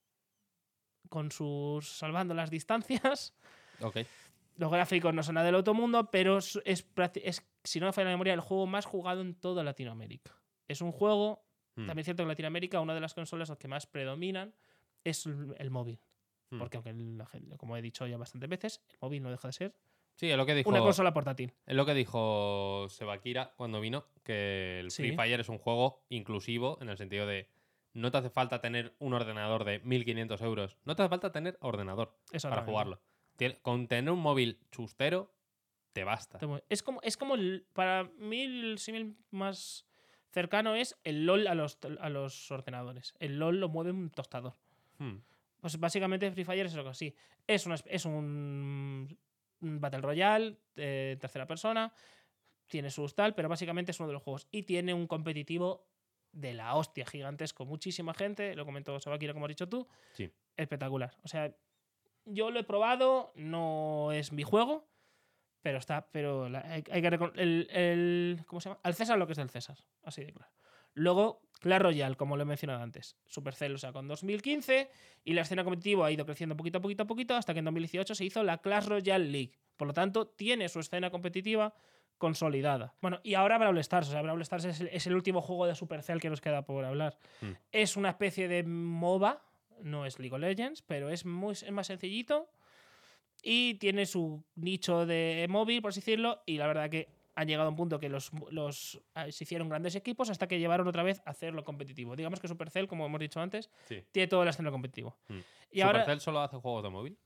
con sus salvando las distancias. Ok. Los gráficos no son nada del otro mundo, pero es, es, prácti- es, si no me falla la memoria, el juego más jugado en toda Latinoamérica. Es un juego, Hmm. también es cierto que en Latinoamérica una de las consolas que más predominan es el, el móvil. Hmm. Porque aunque la gente, como he dicho ya bastantes veces, el móvil no deja de ser Sí, es lo que dijo. una consola portátil. Es lo que dijo Sebakira cuando vino, que el Sí. Free Fire es un juego inclusivo en el sentido de no te hace falta tener un ordenador de mil quinientos euros. No te hace falta tener ordenador para Exactamente. jugarlo. Tien- Con tener un móvil chustero te basta. Es como, es como el- para mí el símil más cercano es el LOL a los, a los ordenadores. El LOL lo mueve un tostador. Hmm. Pues básicamente Free Fire es algo así. Es, una, esp- es un, un Battle Royale de tercera persona. Tiene sus tal, pero básicamente es uno de los juegos. Y tiene un competitivo de la hostia, gigantesco. Muchísima gente. Lo comentó Sabakira, como has dicho tú. Sí. Espectacular. O sea, yo lo he probado. No es mi juego. Pero está. Pero la- hay, hay que recon- el, el- ¿Cómo se llama? Al César lo que es del César. Así de claro. Luego, Clash Royale, como lo he mencionado antes. Supercell, o sea, con dos mil quince. Y la escena competitiva ha ido creciendo poquito a poquito a poquito. Hasta que en dos mil dieciocho se hizo la Clash Royale League. Por lo tanto, tiene su escena competitiva consolidada. Bueno, y ahora Brawl Stars. O sea, Brawl Stars es el, es el último juego de Supercell que nos queda por hablar. Mm. Es una especie de MOBA. No es League of Legends, pero es, muy, es más sencillito. Y tiene su nicho de móvil, por así decirlo. Y la verdad que han llegado a un punto que los, los eh, se hicieron grandes equipos hasta que llevaron otra vez a hacerlo competitivo. Digamos que Supercell, como hemos dicho antes, Sí. tiene todo el escenario competitivo. Mm. Y ahora, ¿Supercell solo hace juegos de móvil?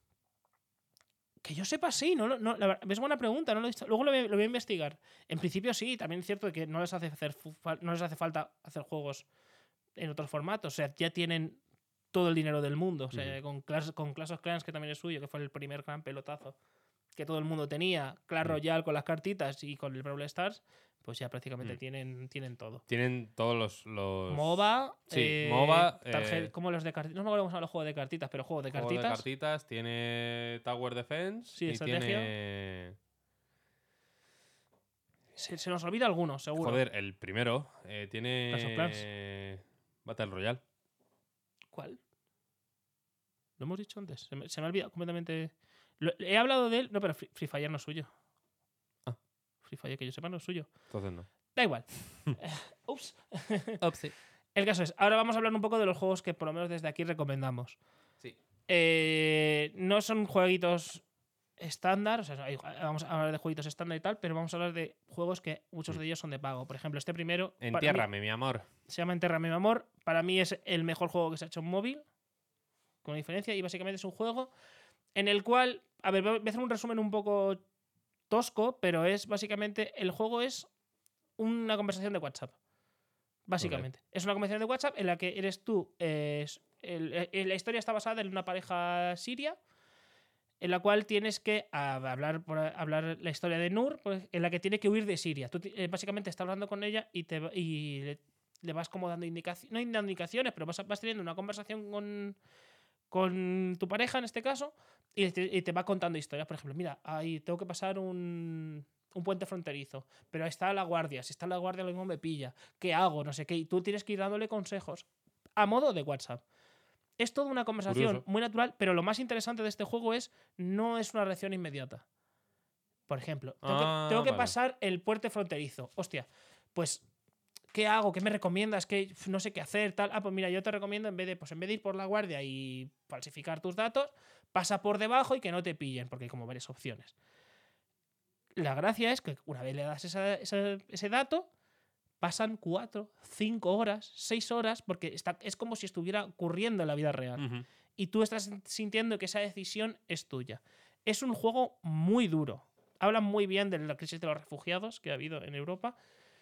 que yo sepa, sí, no, lo- no, la verdad, es buena pregunta, no lo he visto. Luego lo voy, lo voy a investigar. En principio sí, también es cierto que no les hace hacer fu- fal- no les hace falta hacer juegos en otros formatos. O sea, ya tienen todo el dinero del mundo. O sea, Ujú. con, Clash, con Clash of Clans, que también es suyo, que fue el primer gran pelotazo que todo el mundo tenía, Clash Mm. Royale con las cartitas y con el Brawl Stars, pues ya prácticamente Mm. tienen, tienen todo. Tienen todos los. los MOBA, Sí, eh, MOBA, tarje- eh, como los de cartitas. No me acuerdo cómo se llaman los juegos de cartitas, pero juegos de juego cartitas. de cartitas. Tiene Tower Defense. Sí, y estrategia. tiene. Se, se nos olvida alguno, seguro. Joder, el primero. eh, tiene. Clash of Clans. Battle Royale. ¿Cuál? Lo hemos dicho antes. Se me, se me ha olvidado completamente. Lo- he hablado de él. No, pero Free, Free Fire no es suyo. Ah. Free Fire, que yo sepa, no es suyo. Entonces no. Da igual. Eh, Ups. Upsi. El caso es, ahora vamos a hablar un poco de los juegos que por lo menos desde aquí recomendamos. Sí. Eh, no son jueguitos estándar, o sea, hay- vamos a hablar de jueguitos estándar y tal, pero vamos a hablar de juegos que muchos de ellos son de pago. Por ejemplo, este primero para mí, Entiérrame, mi amor. se llama Entiérrame, mi amor. Para mí es el mejor juego que se ha hecho en móvil, con diferencia, y básicamente es un juego en el cual, a ver, voy a hacer un resumen un poco tosco, pero es básicamente, el juego es una conversación de WhatsApp. Básicamente. Es una conversación de WhatsApp en la que eres tú. eh, es- el- el- la historia está basada en una pareja siria en la cual tienes que a- hablar, por, hablar la historia de Nur, pues, en la que tiene que huir de Siria. Tú ti- eh, básicamente estás hablando con ella y, te, va- y le- le vas como dando indicaciones, no dando indicaciones, pero vas, vas teniendo una conversación con, con tu pareja en este caso y te, y te va contando historias. Por ejemplo, mira, ahí tengo que pasar un, un puente fronterizo, pero ahí está la guardia, si está la guardia lo mismo me pilla, ¿qué hago? No sé qué, y tú tienes que ir dándole consejos a modo de WhatsApp. Es toda una conversación Curioso. muy natural, pero lo más interesante de este juego es no es una reacción inmediata. Por ejemplo, tengo, Ah, que, tengo que vale. pasar el puente fronterizo. Hostia, pues, ¿qué hago? ¿Qué me recomiendas? ¿Qué, no sé qué hacer? Tal. Ah, pues mira, yo te recomiendo, en vez de, pues en vez de ir por la guardia y falsificar tus datos, pasa por debajo y que no te pillen, porque hay como varias opciones. La gracia es que una vez le das esa, esa, ese dato, pasan cuatro, cinco horas, seis horas, porque está, es como si estuviera ocurriendo en la vida real. Ujú. Y tú estás sintiendo que esa decisión es tuya. Es un juego muy duro. Hablan muy bien de la crisis de los refugiados que ha habido en Europa.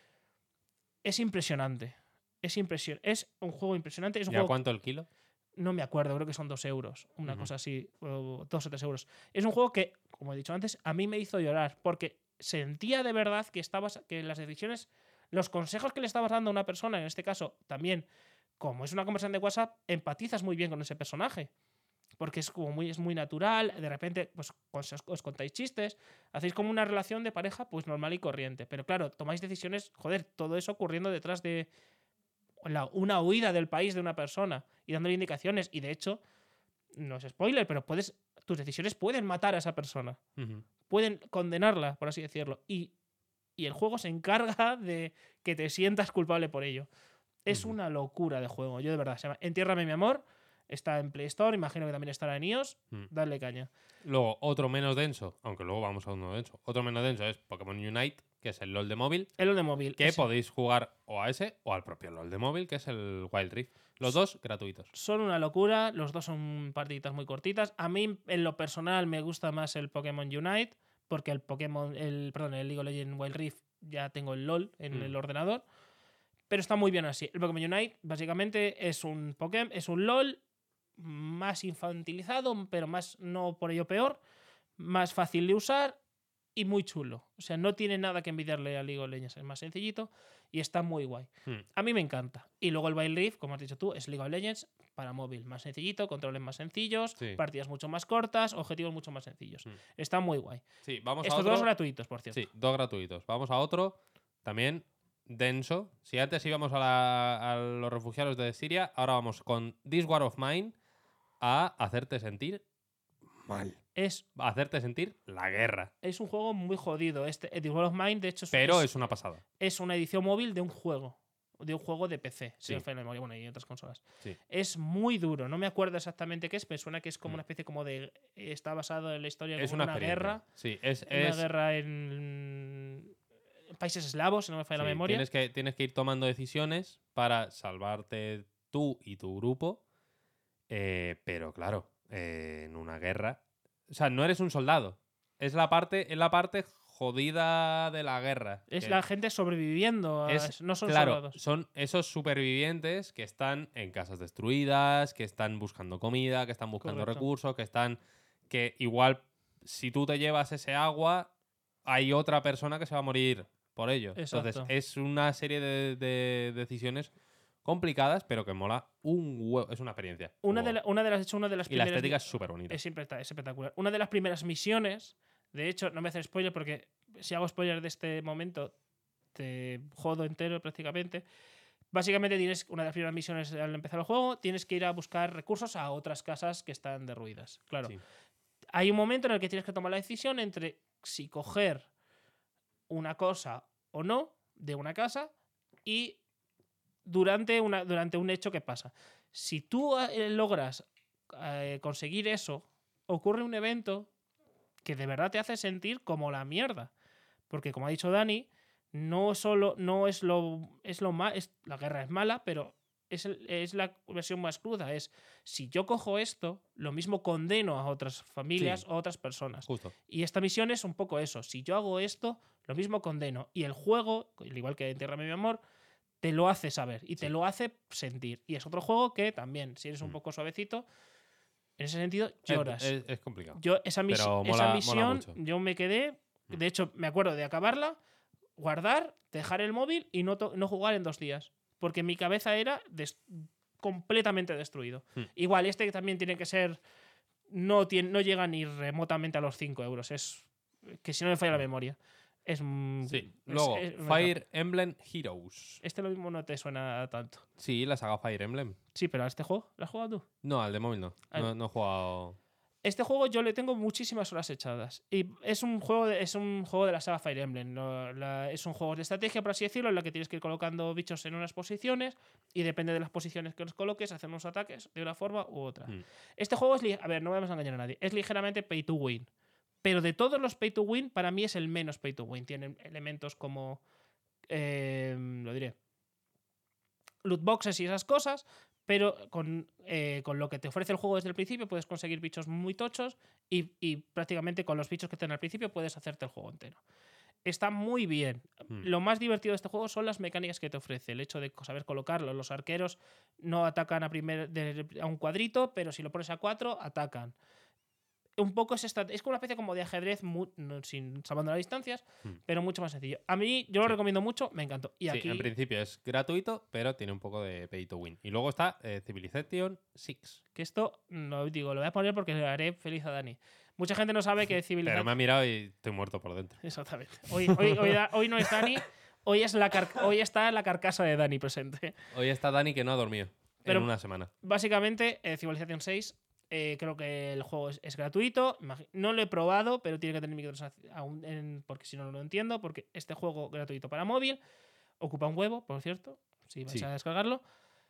Es impresionante. Es, impresion es un juego impresionante. Es un ¿Y a juego, cuánto el kilo? no me acuerdo, creo que son dos euros. Una Ujú. cosa así, o dos o tres euros. Es un juego que, como he dicho antes, a mí me hizo llorar. Porque sentía de verdad que, estabas, que las decisiones, los consejos que le estabas dando a una persona, en este caso también, como es una conversación de WhatsApp, empatizas muy bien con ese personaje. Porque es como muy, es muy natural, de repente pues, os, os contáis chistes, hacéis como una relación de pareja pues normal y corriente. Pero claro, tomáis decisiones, joder, todo eso ocurriendo detrás de la, una huida del país de una persona y dándole indicaciones. Y de hecho, no es spoiler, pero puedes, tus decisiones pueden matar a esa persona. Ujú. Pueden condenarla, por así decirlo. Y, y el juego se encarga de que te sientas culpable por ello. Es Ujú. una locura de juego, yo de verdad. Se llama Entiérrame mi amor. Está en Play Store, imagino que también estará en iOS. Mm. Dale caña. Luego, otro menos denso, aunque luego vamos a uno denso. Otro menos denso es Pokémon Unite, que es el LoL de móvil, El de móvil. que ese. podéis jugar o a ese o al propio LoL de móvil, que es el Wild Rift. Los dos gratuitos. Son una locura, los dos son partiditas muy cortitas. A mí, en lo personal, me gusta más el Pokémon Unite, porque el Pokémon, el, perdón, el League of Legends Wild Rift ya tengo el LoL en Mm. el ordenador. Pero está muy bien así. El Pokémon Unite, básicamente, es un Pokémon, es un LoL más infantilizado, pero más no por ello peor, más fácil de usar y muy chulo. O sea, no tiene nada que envidiarle a League of Legends, es más sencillito y está muy guay. Hmm. A mí me encanta. Y luego el Wild Rift, como has dicho tú, es League of Legends para móvil, más sencillito, controles más sencillos, Sí. partidas mucho más cortas, objetivos mucho más sencillos. Hmm. Está muy guay. Sí, vamos a Estos otro. dos gratuitos, por cierto. Sí, dos gratuitos. Vamos a otro, también denso. Si antes íbamos a, la- a los refugiados de Siria, ahora vamos con This War of Mine a hacerte sentir mal. Es, A hacerte sentir la guerra. es un juego muy jodido. Este, The World of Mine, de hecho, es, Pero es, es una pasada. es una edición móvil de un juego. De un juego de P C, si Sí. no me falla la memoria, bueno, y otras consolas. Sí. Es muy duro, no me acuerdo exactamente qué es, me suena que es como Mm. una especie como de. Está basado en la historia Es como una, una experiencia. guerra. Sí, es, en Una es- guerra en, en países eslavos, si no me falla sí, la memoria. Tienes que, tienes que ir tomando decisiones para salvarte tú y tu grupo. eh, pero claro, eh, en una guerra. O sea, no eres un soldado. Es la parte, es la parte jodida de la guerra. Es que- la gente sobreviviendo, a- Es- no son claro, soldados. son esos supervivientes que están en casas destruidas, que están buscando comida, que están buscando Correcto. recursos, que están. Que igual, si tú te llevas ese agua, hay otra persona que se va a morir por ello. Entonces, Exacto. es una serie de, de decisiones complicadas, pero que mola un huevo. Es una experiencia. Una un de, la- huevo. una de las, de hecho, una de las Y la primeras estética es súper bonita. Es, siempre está- es espectacular. Una de las primeras misiones, de hecho, no me hace spoiler porque si hago spoiler de este momento, te jodo entero prácticamente. Básicamente tienes una de las primeras misiones al empezar el juego, tienes que ir a buscar recursos a otras casas que están derruidas. Claro, Sí. hay un momento en el que tienes que tomar la decisión entre si coger una cosa o no de una casa y durante, una, durante un hecho que pasa. Si tú eh, logras eh, conseguir eso, ocurre un evento que de verdad te hace sentir como la mierda. Porque, como ha dicho Dani, no solo no es lo es lo ma- es, la guerra es mala, pero es, el- es la versión más cruda. Es si yo cojo esto, lo mismo condeno a otras familias Sí. o a otras personas. Justo. Y esta misión es un poco eso. Si yo hago esto, lo mismo condeno. Y el juego, al igual que Entiérrame mi amor, te lo hace saber y te Sí. lo hace sentir. Y es otro juego que también, si eres un Mm. poco suavecito, en ese sentido Es, lloras. es- es complicado. Yo esa, misi- Pero mola- esa mola misión, mucho. yo me quedé, Mm. de hecho, me acuerdo de acabarla, guardar, dejar el móvil y no, to- no jugar en dos días. porque mi cabeza era des- completamente destruido. Hmm. Igual, este también tiene que ser... No, tiene, no llega ni remotamente a los cinco euros. Es que si no me falla la memoria. Es... mm, Sí. es- Luego, es- Fire Emblem Heroes. Este lo mismo no te suena tanto. Sí, la saga Fire Emblem. Sí, pero a este juego, ¿lo has jugado tú? No, al de móvil no. Ah. No, no he jugado. Este juego yo le tengo muchísimas horas echadas. Y es un juego de, es un juego de la saga Fire Emblem. ¿no? La- es un juego de estrategia, por así decirlo, en la que tienes que ir colocando bichos en unas posiciones y depende de las posiciones que los coloques, hacer unos ataques de una forma u otra. Mm. Este juego es, li- a ver, no vamos a engañar a nadie, es ligeramente pay to win. Pero de todos los pay to win, para mí es el menos pay to win. Tienen elementos como, eh, lo diré, loot boxes y esas cosas, pero con, eh, con lo que te ofrece el juego desde el principio puedes conseguir bichos muy tochos y, y prácticamente con los bichos que te dan al principio puedes hacerte el juego entero. Está muy bien. Hmm. Lo más divertido de este juego son las mecánicas que te ofrece. El hecho de saber colocarlo. Los arqueros no atacan a, primer, de- a un cuadrito, pero si lo pones a cuatro, atacan. Un poco es esta, es como una especie como de ajedrez mu- no, sin salvando las distancias, Hmm. pero mucho más sencillo. A mí, yo lo Sí. recomiendo mucho, me encantó. Y Sí, aquí, en principio es gratuito, pero tiene un poco de pay to win. Y luego está eh, Civilization seis. que esto, no digo, lo voy a poner porque le haré feliz a Dani. Mucha gente no sabe que Pero Civilization... me ha mirado y estoy muerto por dentro. Exactamente. Hoy, hoy, hoy, da- hoy no es Dani, hoy, es la car- hoy está la carcasa de Dani presente. Hoy está Dani que no ha dormido Pero- en una semana. Básicamente, eh, Civilization seis, eh, creo que el juego es, es gratuito. Imagi- No lo he probado, pero tiene que tener microtransacciones, aún en- porque si no, no lo entiendo. Porque este juego gratuito para móvil ocupa un huevo, por cierto, si vais Sí. a descargarlo.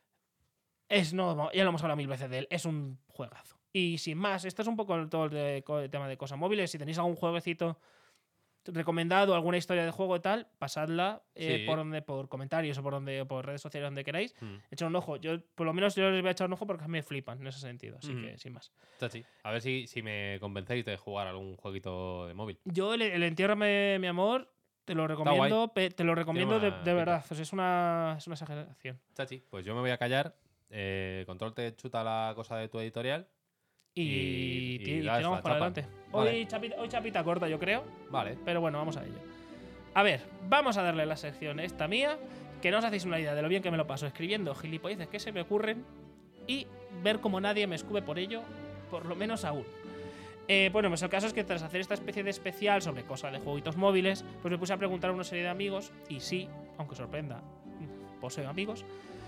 Es, no, ya lo hemos hablado mil veces de él, es un juegazo. Y sin más, esto es un poco todo el, de- co- el tema de cosas móviles. Si tenéis algún jueguecito recomendado, alguna historia de juego y tal, pasadla eh, Sí. por donde, por comentarios o por donde, por redes sociales donde queráis. Mm. Echad un ojo. Yo, por lo menos, yo les voy a echar un ojo porque me flipan en ese sentido. Así Ujú. que, sin más. Chachi, a ver si, si me convencéis de jugar algún jueguito de móvil. Yo, el, el Entiérrame, mi amor, te lo recomiendo. pe- Te lo recomiendo de, buena de verdad. pinta. Pues es una, es una exageración. Chachi, pues yo me voy a callar. Eh, Control te chuta la cosa de tu editorial. Y, Y- y ti- y das tiramos la para chapa. adelante. Vale. Hoy, chapita, hoy chapita corta, yo creo. Vale. Pero bueno, vamos a ello. A ver, vamos a darle la sección esta mía, que no os hacéis una idea de lo bien que me lo paso escribiendo gilipolleces que se me ocurren y ver cómo nadie me escube por ello, por lo menos aún. Eh, bueno, pues el caso es que tras hacer esta especie de especial sobre cosas de jueguitos móviles, pues me puse a preguntar a una serie de amigos, y sí, aunque sorprenda, poseo amigos,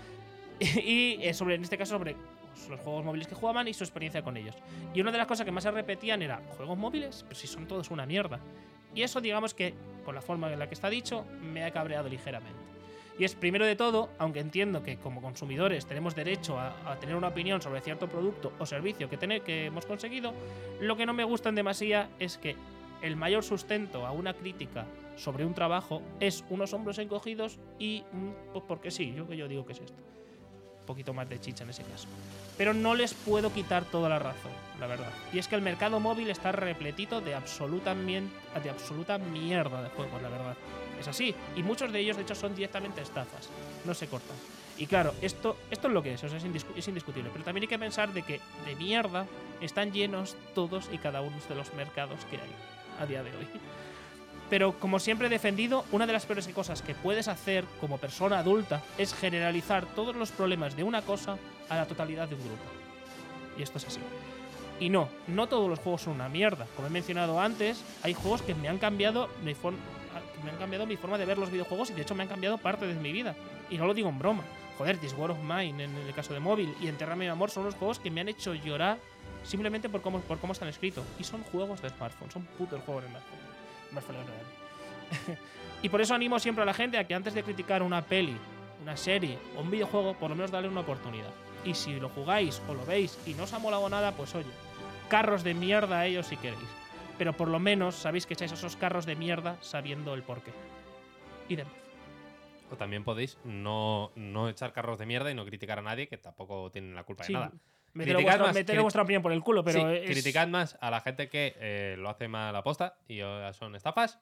y eh, sobre, en este caso sobre pues, los juegos móviles que jugaban y su experiencia con ellos. Y una de las cosas que más se repetían era, ¿juegos móviles? Pero si son todos una mierda. Y eso, digamos que, por la forma en la que está dicho, me ha cabreado ligeramente. Y es, primero de todo, aunque entiendo que como consumidores tenemos derecho a, a tener una opinión sobre cierto producto o servicio que, tener, que hemos conseguido, lo que no me gusta en demasía es que el mayor sustento a una crítica sobre un trabajo es unos hombros encogidos y, mm, pues porque sí, yo, yo digo que es esto. Un poquito más de chicha en ese caso. Pero no les puedo quitar toda la razón, la verdad. Y es que el mercado móvil está repletito de absoluta, mien- de absoluta mierda de juegos, la verdad. Es así. Y muchos de ellos, de hecho, son directamente estafas. No se cortan. Y claro, esto, esto es lo que es, o sea, es, indiscu- es indiscutible. Pero también hay que pensar de que de mierda están llenos todos y cada uno de los mercados que hay a día de hoy. Pero como siempre he defendido, una de las peores cosas que puedes hacer como persona adulta es generalizar todos los problemas de una cosa a la totalidad de un grupo. Y esto es así. Y no, no todos los juegos son una mierda. Como he mencionado antes, hay juegos que me han cambiado mi, for- que me han cambiado mi forma de ver los videojuegos y de hecho me han cambiado parte de mi vida. Y no lo digo en broma. Joder, This War of Mine en el caso de móvil y Enterrame mi amor son unos juegos que me han hecho llorar simplemente por cómo, por cómo están escritos. Y son juegos de smartphone, son putos juegos de smartphone. Smartphone es real. Y por eso animo siempre a la gente a que antes de criticar una peli, una serie o un videojuego, por lo menos darle una oportunidad. Y si lo jugáis o lo veis y no os ha molado nada, pues oye, carros de mierda a ellos si queréis. Pero por lo menos sabéis que echáis esos carros de mierda sabiendo el porqué. Y demás. O también podéis no, no echar carros de mierda y no criticar a nadie, que tampoco tienen la culpa Sí, de nada. meteros Criticad vuestra, más, meteros cri- vuestra opinión por el culo, pero sí, es... criticad más a la gente que eh, lo hace mal a posta y eh, son estafas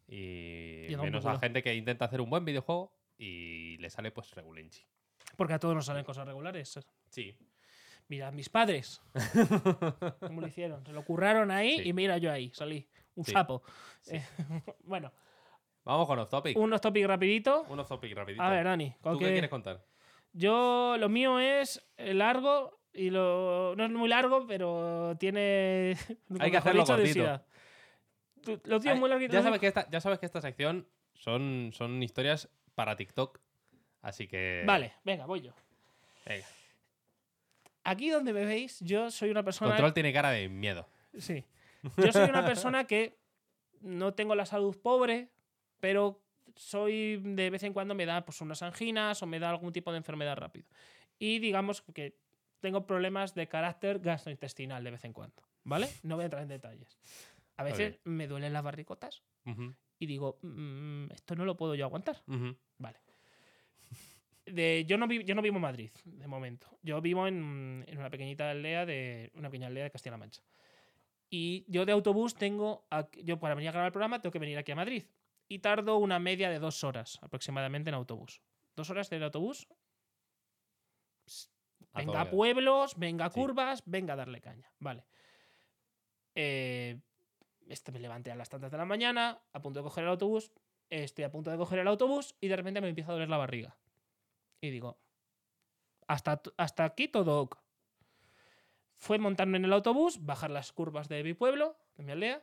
y, Y da un menos a la culo. gente que intenta hacer un buen videojuego y le sale pues regulinchi. Porque a todos nos salen cosas regulares. Sí. Mira, mis padres. ¿Cómo lo hicieron? Se lo curraron ahí Sí. y mira yo ahí, salí. Un Sí. sapo. Sí. Eh, bueno, Vamos con off topic. Un off topic rapidito. Un off topic rapidito. A ver, Dani. ¿Tú qué qué quieres contar? Yo, lo mío es largo y lo no es muy largo, pero tiene. Hay que hacerlo dicho, cortito. densidad. Tú- Lo tienes muy larguito. Ya sabes, que esta, ya sabes que esta sección son, son historias para TikTok. Así que. Vale, venga, voy yo. Venga. Aquí donde me veis, yo soy una persona. Control tiene cara de miedo. Sí. Yo soy una persona que no tengo la salud pobre, pero soy de vez en cuando me da pues unas anginas o me da algún tipo de enfermedad rápido. Y digamos que tengo problemas de carácter gastrointestinal de vez en cuando, ¿vale? No voy a entrar en detalles. A veces Ok. me duelen las barricotas Ujú, y digo, "Mm, esto no lo puedo yo aguantar". ujú. Vale. De, yo, no vi- yo no vivo en Madrid, de momento. Yo vivo en, en una pequeñita aldea de una pequeña aldea de Castilla-La Mancha. Y yo de autobús tengo, a- yo para venir a grabar el programa tengo que venir aquí a Madrid. Y tardo una media de dos horas aproximadamente en autobús. Dos horas del autobús. Pss, A Venga todo a ya. pueblos, venga a Sí. curvas, venga a darle caña. Vale. Eh, este me levanté a las tantas de la mañana, a punto de coger el autobús. Estoy a punto de coger el autobús y de repente me empieza a doler la barriga. Y digo, hasta, hasta aquí todo ok. Fue montarme en el autobús, bajar las curvas de mi pueblo, de mi aldea,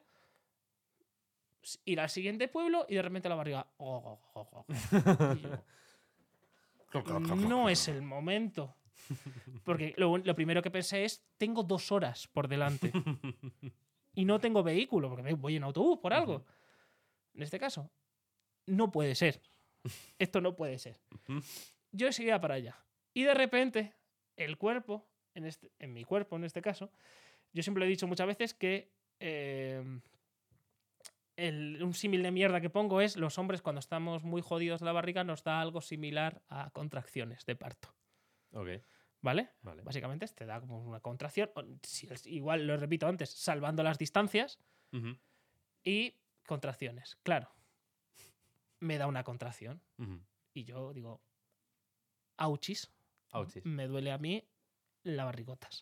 ir al siguiente pueblo y de repente la barriga. oh, oh, oh, oh, oh. Y yo, no es el momento. Porque lo, lo primero que pensé es, tengo dos horas por delante. Y no tengo vehículo, porque voy en autobús por algo. En este caso, no puede ser. Esto no puede ser. Yo seguía para allá. Y de repente, el cuerpo, en, este, en mi cuerpo en este caso, yo siempre lo he dicho muchas veces que eh, el, un símil de mierda que pongo es los hombres cuando estamos muy jodidos de la barriga nos da algo similar a contracciones de parto. Ok, ¿Vale? vale. Básicamente te da como una contracción. o, si es- Igual, lo repito antes, salvando las distancias Ujú, y contracciones. Claro, me da una contracción. ujú. Y yo digo, auchis, Auchis. me duele a mí las barrigotas.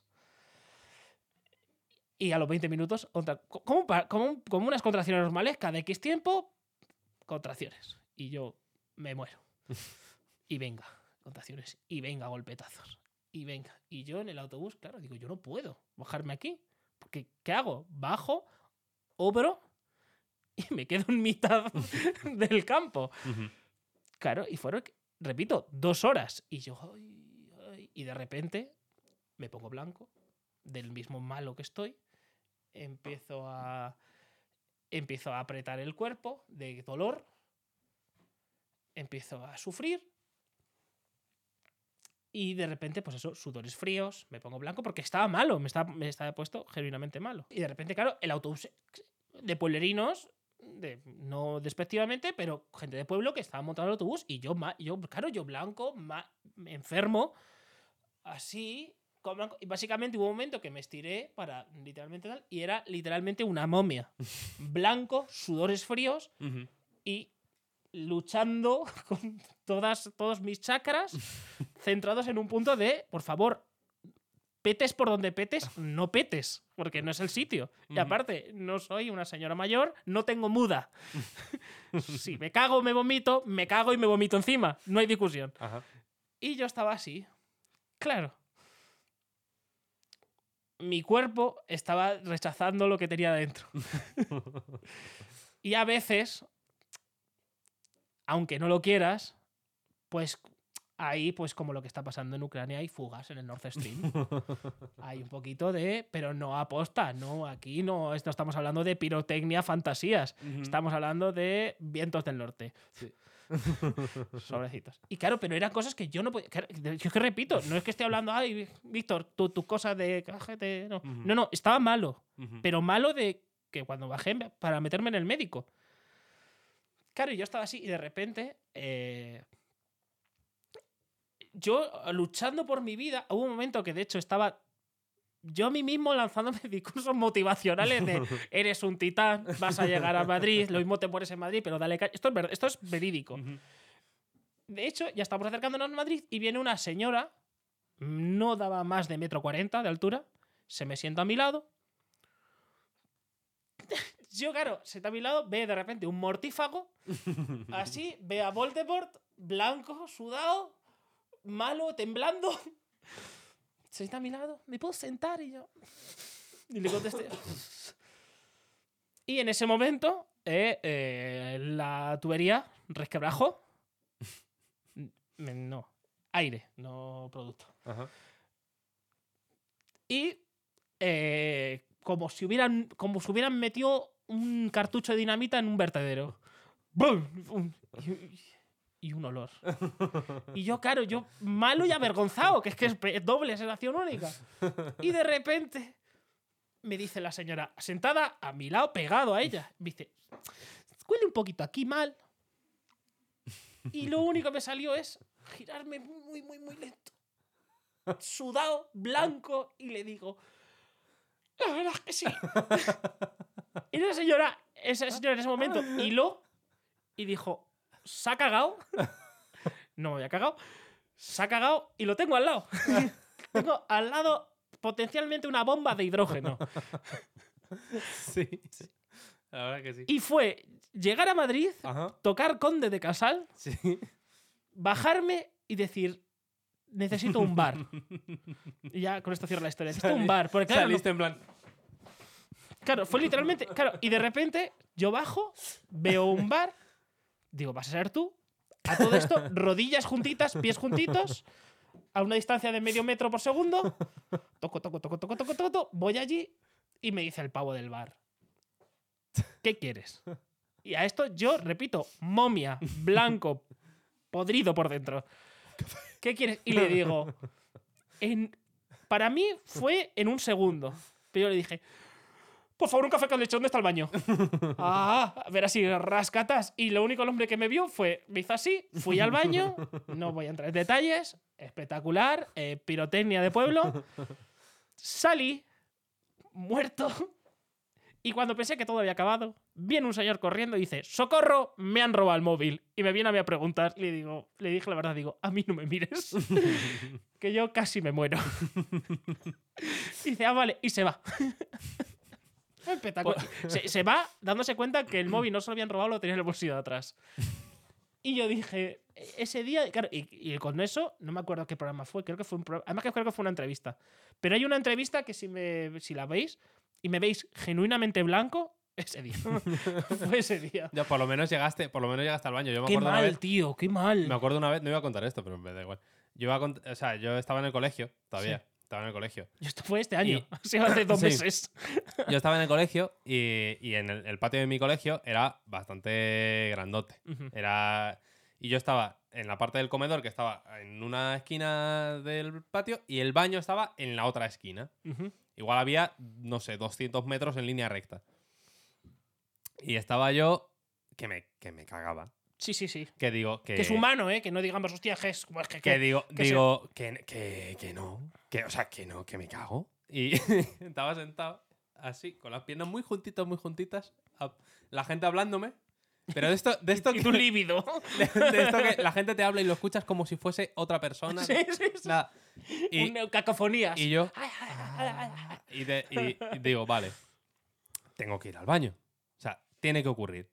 Y a los veinte minutos, otra, como, pa- como, como unas contracciones normales, cada X tiempo, contracciones. Y yo me muero. Y venga, contracciones. Y venga, golpetazos. Y venga. Y yo en el autobús, claro, digo, yo no puedo bajarme aquí. Porque, ¿qué hago? Bajo, obro y me quedo en mitad del campo. Ujú. Claro, y fueron, repito, dos horas. Y yo, ay, ay, y de repente me pongo blanco, del mismo malo que estoy. Empiezo a, empiezo a apretar el cuerpo de dolor. Empiezo a sufrir. Y de repente, pues eso, sudores fríos, me pongo blanco porque estaba malo, me estaba, me estaba puesto genuinamente malo. Y de repente, claro, el autobús de pueblerinos, de, no despectivamente, pero gente de pueblo que estaba montando el autobús y yo, ma- yo claro, yo blanco, ma- enfermo, así, con blanco. Y básicamente hubo un momento que me estiré para literalmente tal, y era literalmente una momia. Blanco, sudores fríos Ujú. y luchando con todas, todos mis chakras centrados en un punto de, por favor, petes por donde petes, no petes, porque no es el sitio. Y Ujú. aparte, no soy una señora mayor, no tengo muda. Si me cago, me vomito, me cago y me vomito encima. No hay discusión. Ajá. Y yo estaba así. Claro. Mi cuerpo estaba rechazando lo que tenía dentro. Y a veces, aunque no lo quieras, pues ahí, pues como lo que está pasando en Ucrania, hay fugas en el Nord Stream. Hay un poquito de, pero no aposta, no, aquí no, no estamos hablando de pirotecnia, fantasías. Ujú. Estamos hablando de vientos del norte. Sí. Sobrecitos. Y claro, pero eran cosas que yo no podía. que- Yo es que repito, no es que esté hablando, ay, Víctor, tu- tus cosas de cajete. No. Ujú. no, no, estaba malo. Ujú. Pero malo de que cuando bajé para meterme en el médico. Claro, y yo estaba así y de repente. eh, yo luchando por mi vida, hubo un momento que de hecho estaba yo a mí mismo lanzándome discursos motivacionales de eres un titán, vas a llegar a Madrid, lo mismo te mueres en Madrid, pero dale caña. Esto es, verdad, esto es verídico. Ujú. De hecho, ya estamos acercándonos a Madrid y viene una señora, no daba más de metro cuarenta de altura, se me sienta a mi lado, Yo, claro, sentado a mi lado, ve de repente un mortífago, así, ve a Voldemort, blanco, sudado, malo, temblando. Se sienta a mi lado, ¿me puedo sentar? Y yo... Y le contesté... Y en ese momento, eh, eh, la tubería resquebrajó. No, aire, no producto. Ajá. Y eh, como si hubieran como si hubieran metido un cartucho de dinamita en un vertedero. ¡Bum! Y, y un olor. Y yo, claro, yo malo y avergonzado, que es que es, es doble sensación única. Y de repente me dice la señora, sentada a mi lado, pegado a ella, me dice, huele un poquito aquí mal. Y lo único que me salió es girarme muy, muy, muy lento. Sudado, blanco, y le digo, la verdad es que sí. Y esa señora, esa señora en ese momento hiló y dijo, ¿se ha cagado? No me había cagado. Se ha cagado y lo tengo al lado. Tengo al lado potencialmente una bomba de hidrógeno. Sí, sí. La verdad que sí. Y fue llegar a Madrid, Ajá. tocar Conde de Casal, Sí. bajarme y decir, necesito un bar. Y ya con esto cierro la historia. Necesito un bar. Porque, claro, Saliste no- en plan... claro, fue literalmente. Claro, y de repente yo bajo, veo un bar, digo, ¿vas a ser tú? A todo esto, rodillas juntitas, pies juntitos, a una distancia de medio metro por segundo. Toco, toco, toco, toco, toco, toco, toco. Voy allí y me dice el pavo del bar, ¿qué quieres? Y a esto yo, repito, momia, blanco, podrido por dentro. ¿Qué quieres? Y le digo, en, para mí fue en un segundo. Pero yo le dije, por favor, un café con leche, ¿dónde está el baño? Ah, a ver así, rascatas. Y lo único el hombre que me vio fue, me hizo así, fui al baño, no voy a entrar en detalles, espectacular, eh, pirotecnia de pueblo. Salí, muerto. Y cuando pensé que todo había acabado, viene un señor corriendo y dice, ¡socorro! Me han robado el móvil. Y me viene a mí a preguntar. Le digo, le dije la verdad, digo, a mí no me mires. Que yo casi me muero. Y dice, ah, vale. Y se va. Espectacular. Se, se va dándose cuenta que el móvil no se lo habían robado, lo tenía en el bolsillo de atrás. Y yo dije, ese día, claro, y, y con eso, no me acuerdo qué programa fue, creo que fue un programa, además que creo que fue una entrevista. Pero hay una entrevista que si, me, si la veis y me veis genuinamente blanco, ese día. Fue ese día. Ya, por lo menos llegaste, por lo menos llegaste al baño. Yo me Qué acuerdo una mal, vez, tío, qué mal. me acuerdo una vez, no iba a contar esto, pero me da igual. Yo iba a cont- o sea, yo estaba en el colegio, todavía. Sí. Estaba en el colegio. Y esto fue este año, Y- o sea, hace dos Sí. meses. Yo estaba en el colegio y, y en el, el patio de mi colegio era bastante grandote. Ujú. Era. Y yo estaba en la parte del comedor, que estaba en una esquina del patio, y el baño estaba en la otra esquina. Ujú. Igual había, no sé, doscientos metros en línea recta. Y estaba yo que me, que me cagaba. Sí, sí, sí. Que digo que. Que es humano, ¿eh? Que no digamos, hostia, que es... Que, Que que- digo, que digo que, que, que no. Que, o sea, que no, que me cago. Y estaba sentado así, con las piernas muy juntitas, muy juntitas. a- La gente hablándome. Pero de esto, de esto y que, tu líbido. de, de esto que la gente te habla y lo escuchas como si fuese otra persona. Sí, sí, sí. La- y, Un- cacofonías. y yo. Ay, ay, ay, ay, ay. Y, de- y- y digo, vale, tengo que ir al baño. O sea, tiene que ocurrir.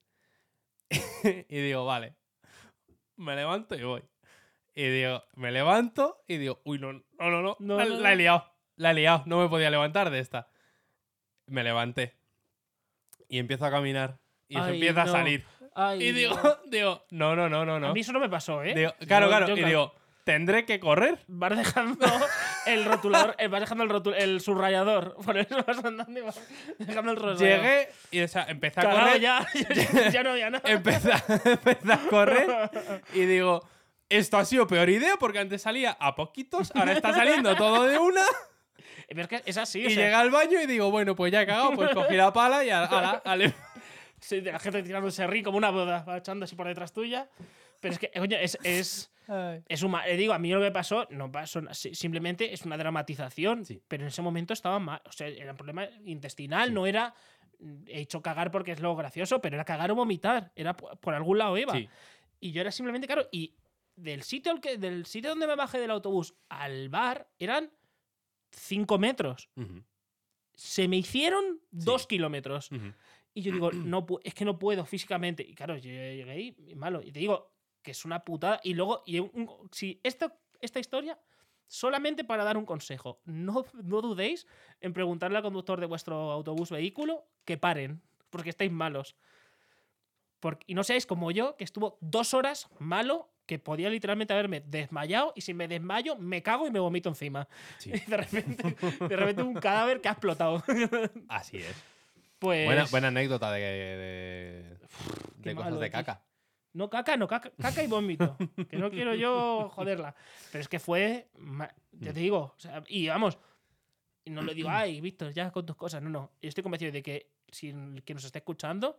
Y digo, vale, me levanto y voy. Y digo, me levanto y digo, uy, no, no, no, no, No, la, no, la he no. liado, la he liado, no me podía levantar de esta. Me levanté y empiezo a caminar y eso Ay, empieza no. a salir. Ay, Y digo, no. digo, no, no, no, no, no. A mí eso no me pasó, ¿eh? Digo, claro, Yo- claro. yo, Y digo, tendré que correr. Vas dejando el rotulador, eh, vas dejando el, rotu- el subrayador. Por eso vas andando y vas dejando el rotulador. Llegué y o sea, empecé a Cagado correr. ya, ya, ya no había nada. Empecé a, empecé a correr y digo, esto ha sido peor idea porque antes salía a poquitos, ahora está saliendo todo de una. Pero es que es así, o Y sea, llegué al baño y digo, bueno, pues ya he cagado, pues cogí la pala y a, a la- ale- sí, de la gente tirando el serrín como una boda, va echando así por detrás tuya. Pero es que, coño, es, es, es un... ma- eh, digo, a mí lo que me pasó, no pasó, na- si- simplemente es una dramatización. Sí. Pero en ese momento estaba mal. O sea, era un problema intestinal, no era... mm, He hecho cagar porque es lo gracioso, pero era cagar o vomitar. Era por, por algún lado iba. Sí. Y yo era simplemente, claro, y del sitio, al que, del sitio donde me bajé del autobús al bar eran cinco metros. Ujú, Se me hicieron dos kilómetros. ujú. Y yo digo, no, pu- es que no puedo físicamente. Y claro, yo llegué ahí, y malo. Y te digo que es una putada. Y luego, y un- si esto, esta historia, solamente para dar un consejo, no, no dudéis en preguntarle al conductor de vuestro autobús vehículo que paren, porque estáis malos. Porque, y no seáis como yo, que estuvo dos horas malo, que podía literalmente haberme desmayado, y si me desmayo, me cago y me vomito encima. Sí. Y de repente, de repente un cadáver que ha explotado. Así es. Pues. Buena, buena anécdota de, de, Qué de cosas malo, de tío. caca. No caca, no caca, caca y vómito. Que no quiero yo joderla. Pero es que fue. ma- Ya te digo. O sea, y vamos. Y no le digo, ay, Víctor, ya con tus cosas. No, no. Yo estoy convencido de que si el que nos esté escuchando.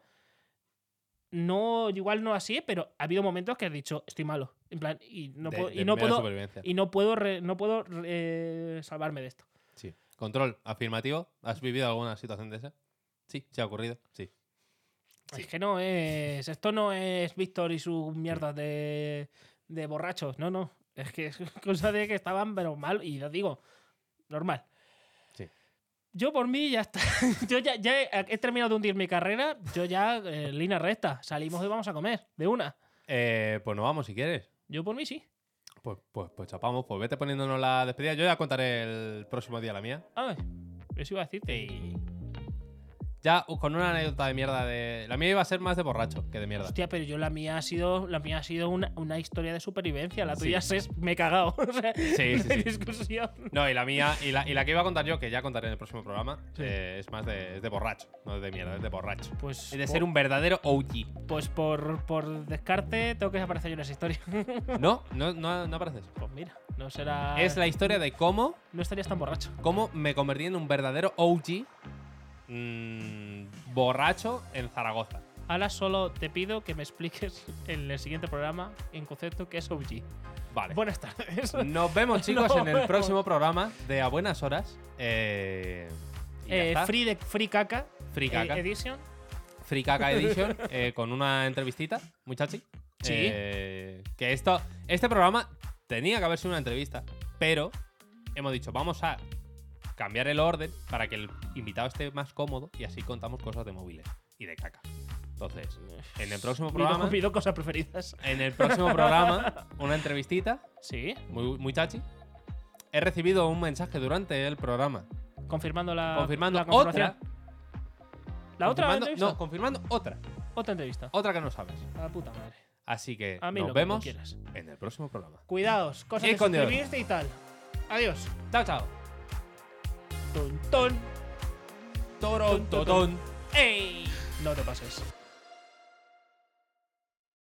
No, igual no así, pero ha habido momentos que has dicho, estoy malo. En plan, y no De- puedo. de Y no mera puedo, supervivencia. y no puedo, re- no puedo eh, salvarme de esto. Sí. Control, afirmativo. ¿Has vivido alguna situación de esa? Sí, se ha ocurrido. Sí. Es que no es. Esto no es Víctor y sus mierdas de, de borrachos. No, no. Es que es cosa de que estaban, pero mal. Y os digo, normal. Sí. Yo por mí ya está. Yo ya, ya he, he terminado de hundir mi carrera. Yo ya, eh, línea recta. Salimos y vamos a comer. De una. Eh, pues nos vamos si quieres. Yo por mí sí. Pues, pues, pues chapamos, pues vete poniéndonos la despedida. Yo ya contaré el próximo día la mía. Ay, eso iba a decirte. Y... Ya uh, con una anécdota de mierda de. La mía iba a ser más de borracho que de mierda. Hostia, pero yo la mía ha sido, la mía ha sido una, una historia de supervivencia. La Sí. tuya es me he cagado. O sea, Sí, sí, no hay sí. discusión. No, y la mía, y la, y la que iba a contar yo, que ya contaré en el próximo programa, Sí. eh, es más de, es de borracho, no es de mierda, es de borracho. Pues, Es de por- ser un verdadero O G. pues por, por descarte tengo que aparecer yo en esa historia. No, no, no, no apareces. Pues mira, no será. Es la historia de cómo, No estarías tan borracho. cómo me convertí en un verdadero O G mmm, borracho en Zaragoza. Ahora solo te pido que me expliques en el siguiente programa en concepto qué es O G. Vale. Buenas tardes. Nos vemos, chicos, Nos en el vemos. próximo programa de A Buenas Horas. Eh, y ya Eh, está. free, de, free Caca. Free eh, Caca. Edition. Free Caca Edition, eh, con una entrevistita, muy chachi. Sí. Eh, que esto, este programa tenía que haber sido una entrevista, pero hemos dicho, vamos a cambiar el orden para que el invitado esté más cómodo y así contamos cosas de móviles y de caca. Entonces, en el próximo Mi programa, dos- mis dos cosas preferidas. en el próximo programa, una entrevistita Sí. muy, muy chachi. He recibido un mensaje durante el programa Confirmando la. confirmando la confirmación. otra. La otra confirmando- entrevista. No, confirmando otra. Otra entrevista. Otra que no sabes. A la puta madre. Así que A mí nos lo que tú vemos quieras. en el próximo programa. Cuidaos, cosas Y de con Dios. suscribirse y tal. Adiós. Chao, chao. Ton, ton. Torón, Ton, ton, totón. ¡Ey! No te pases.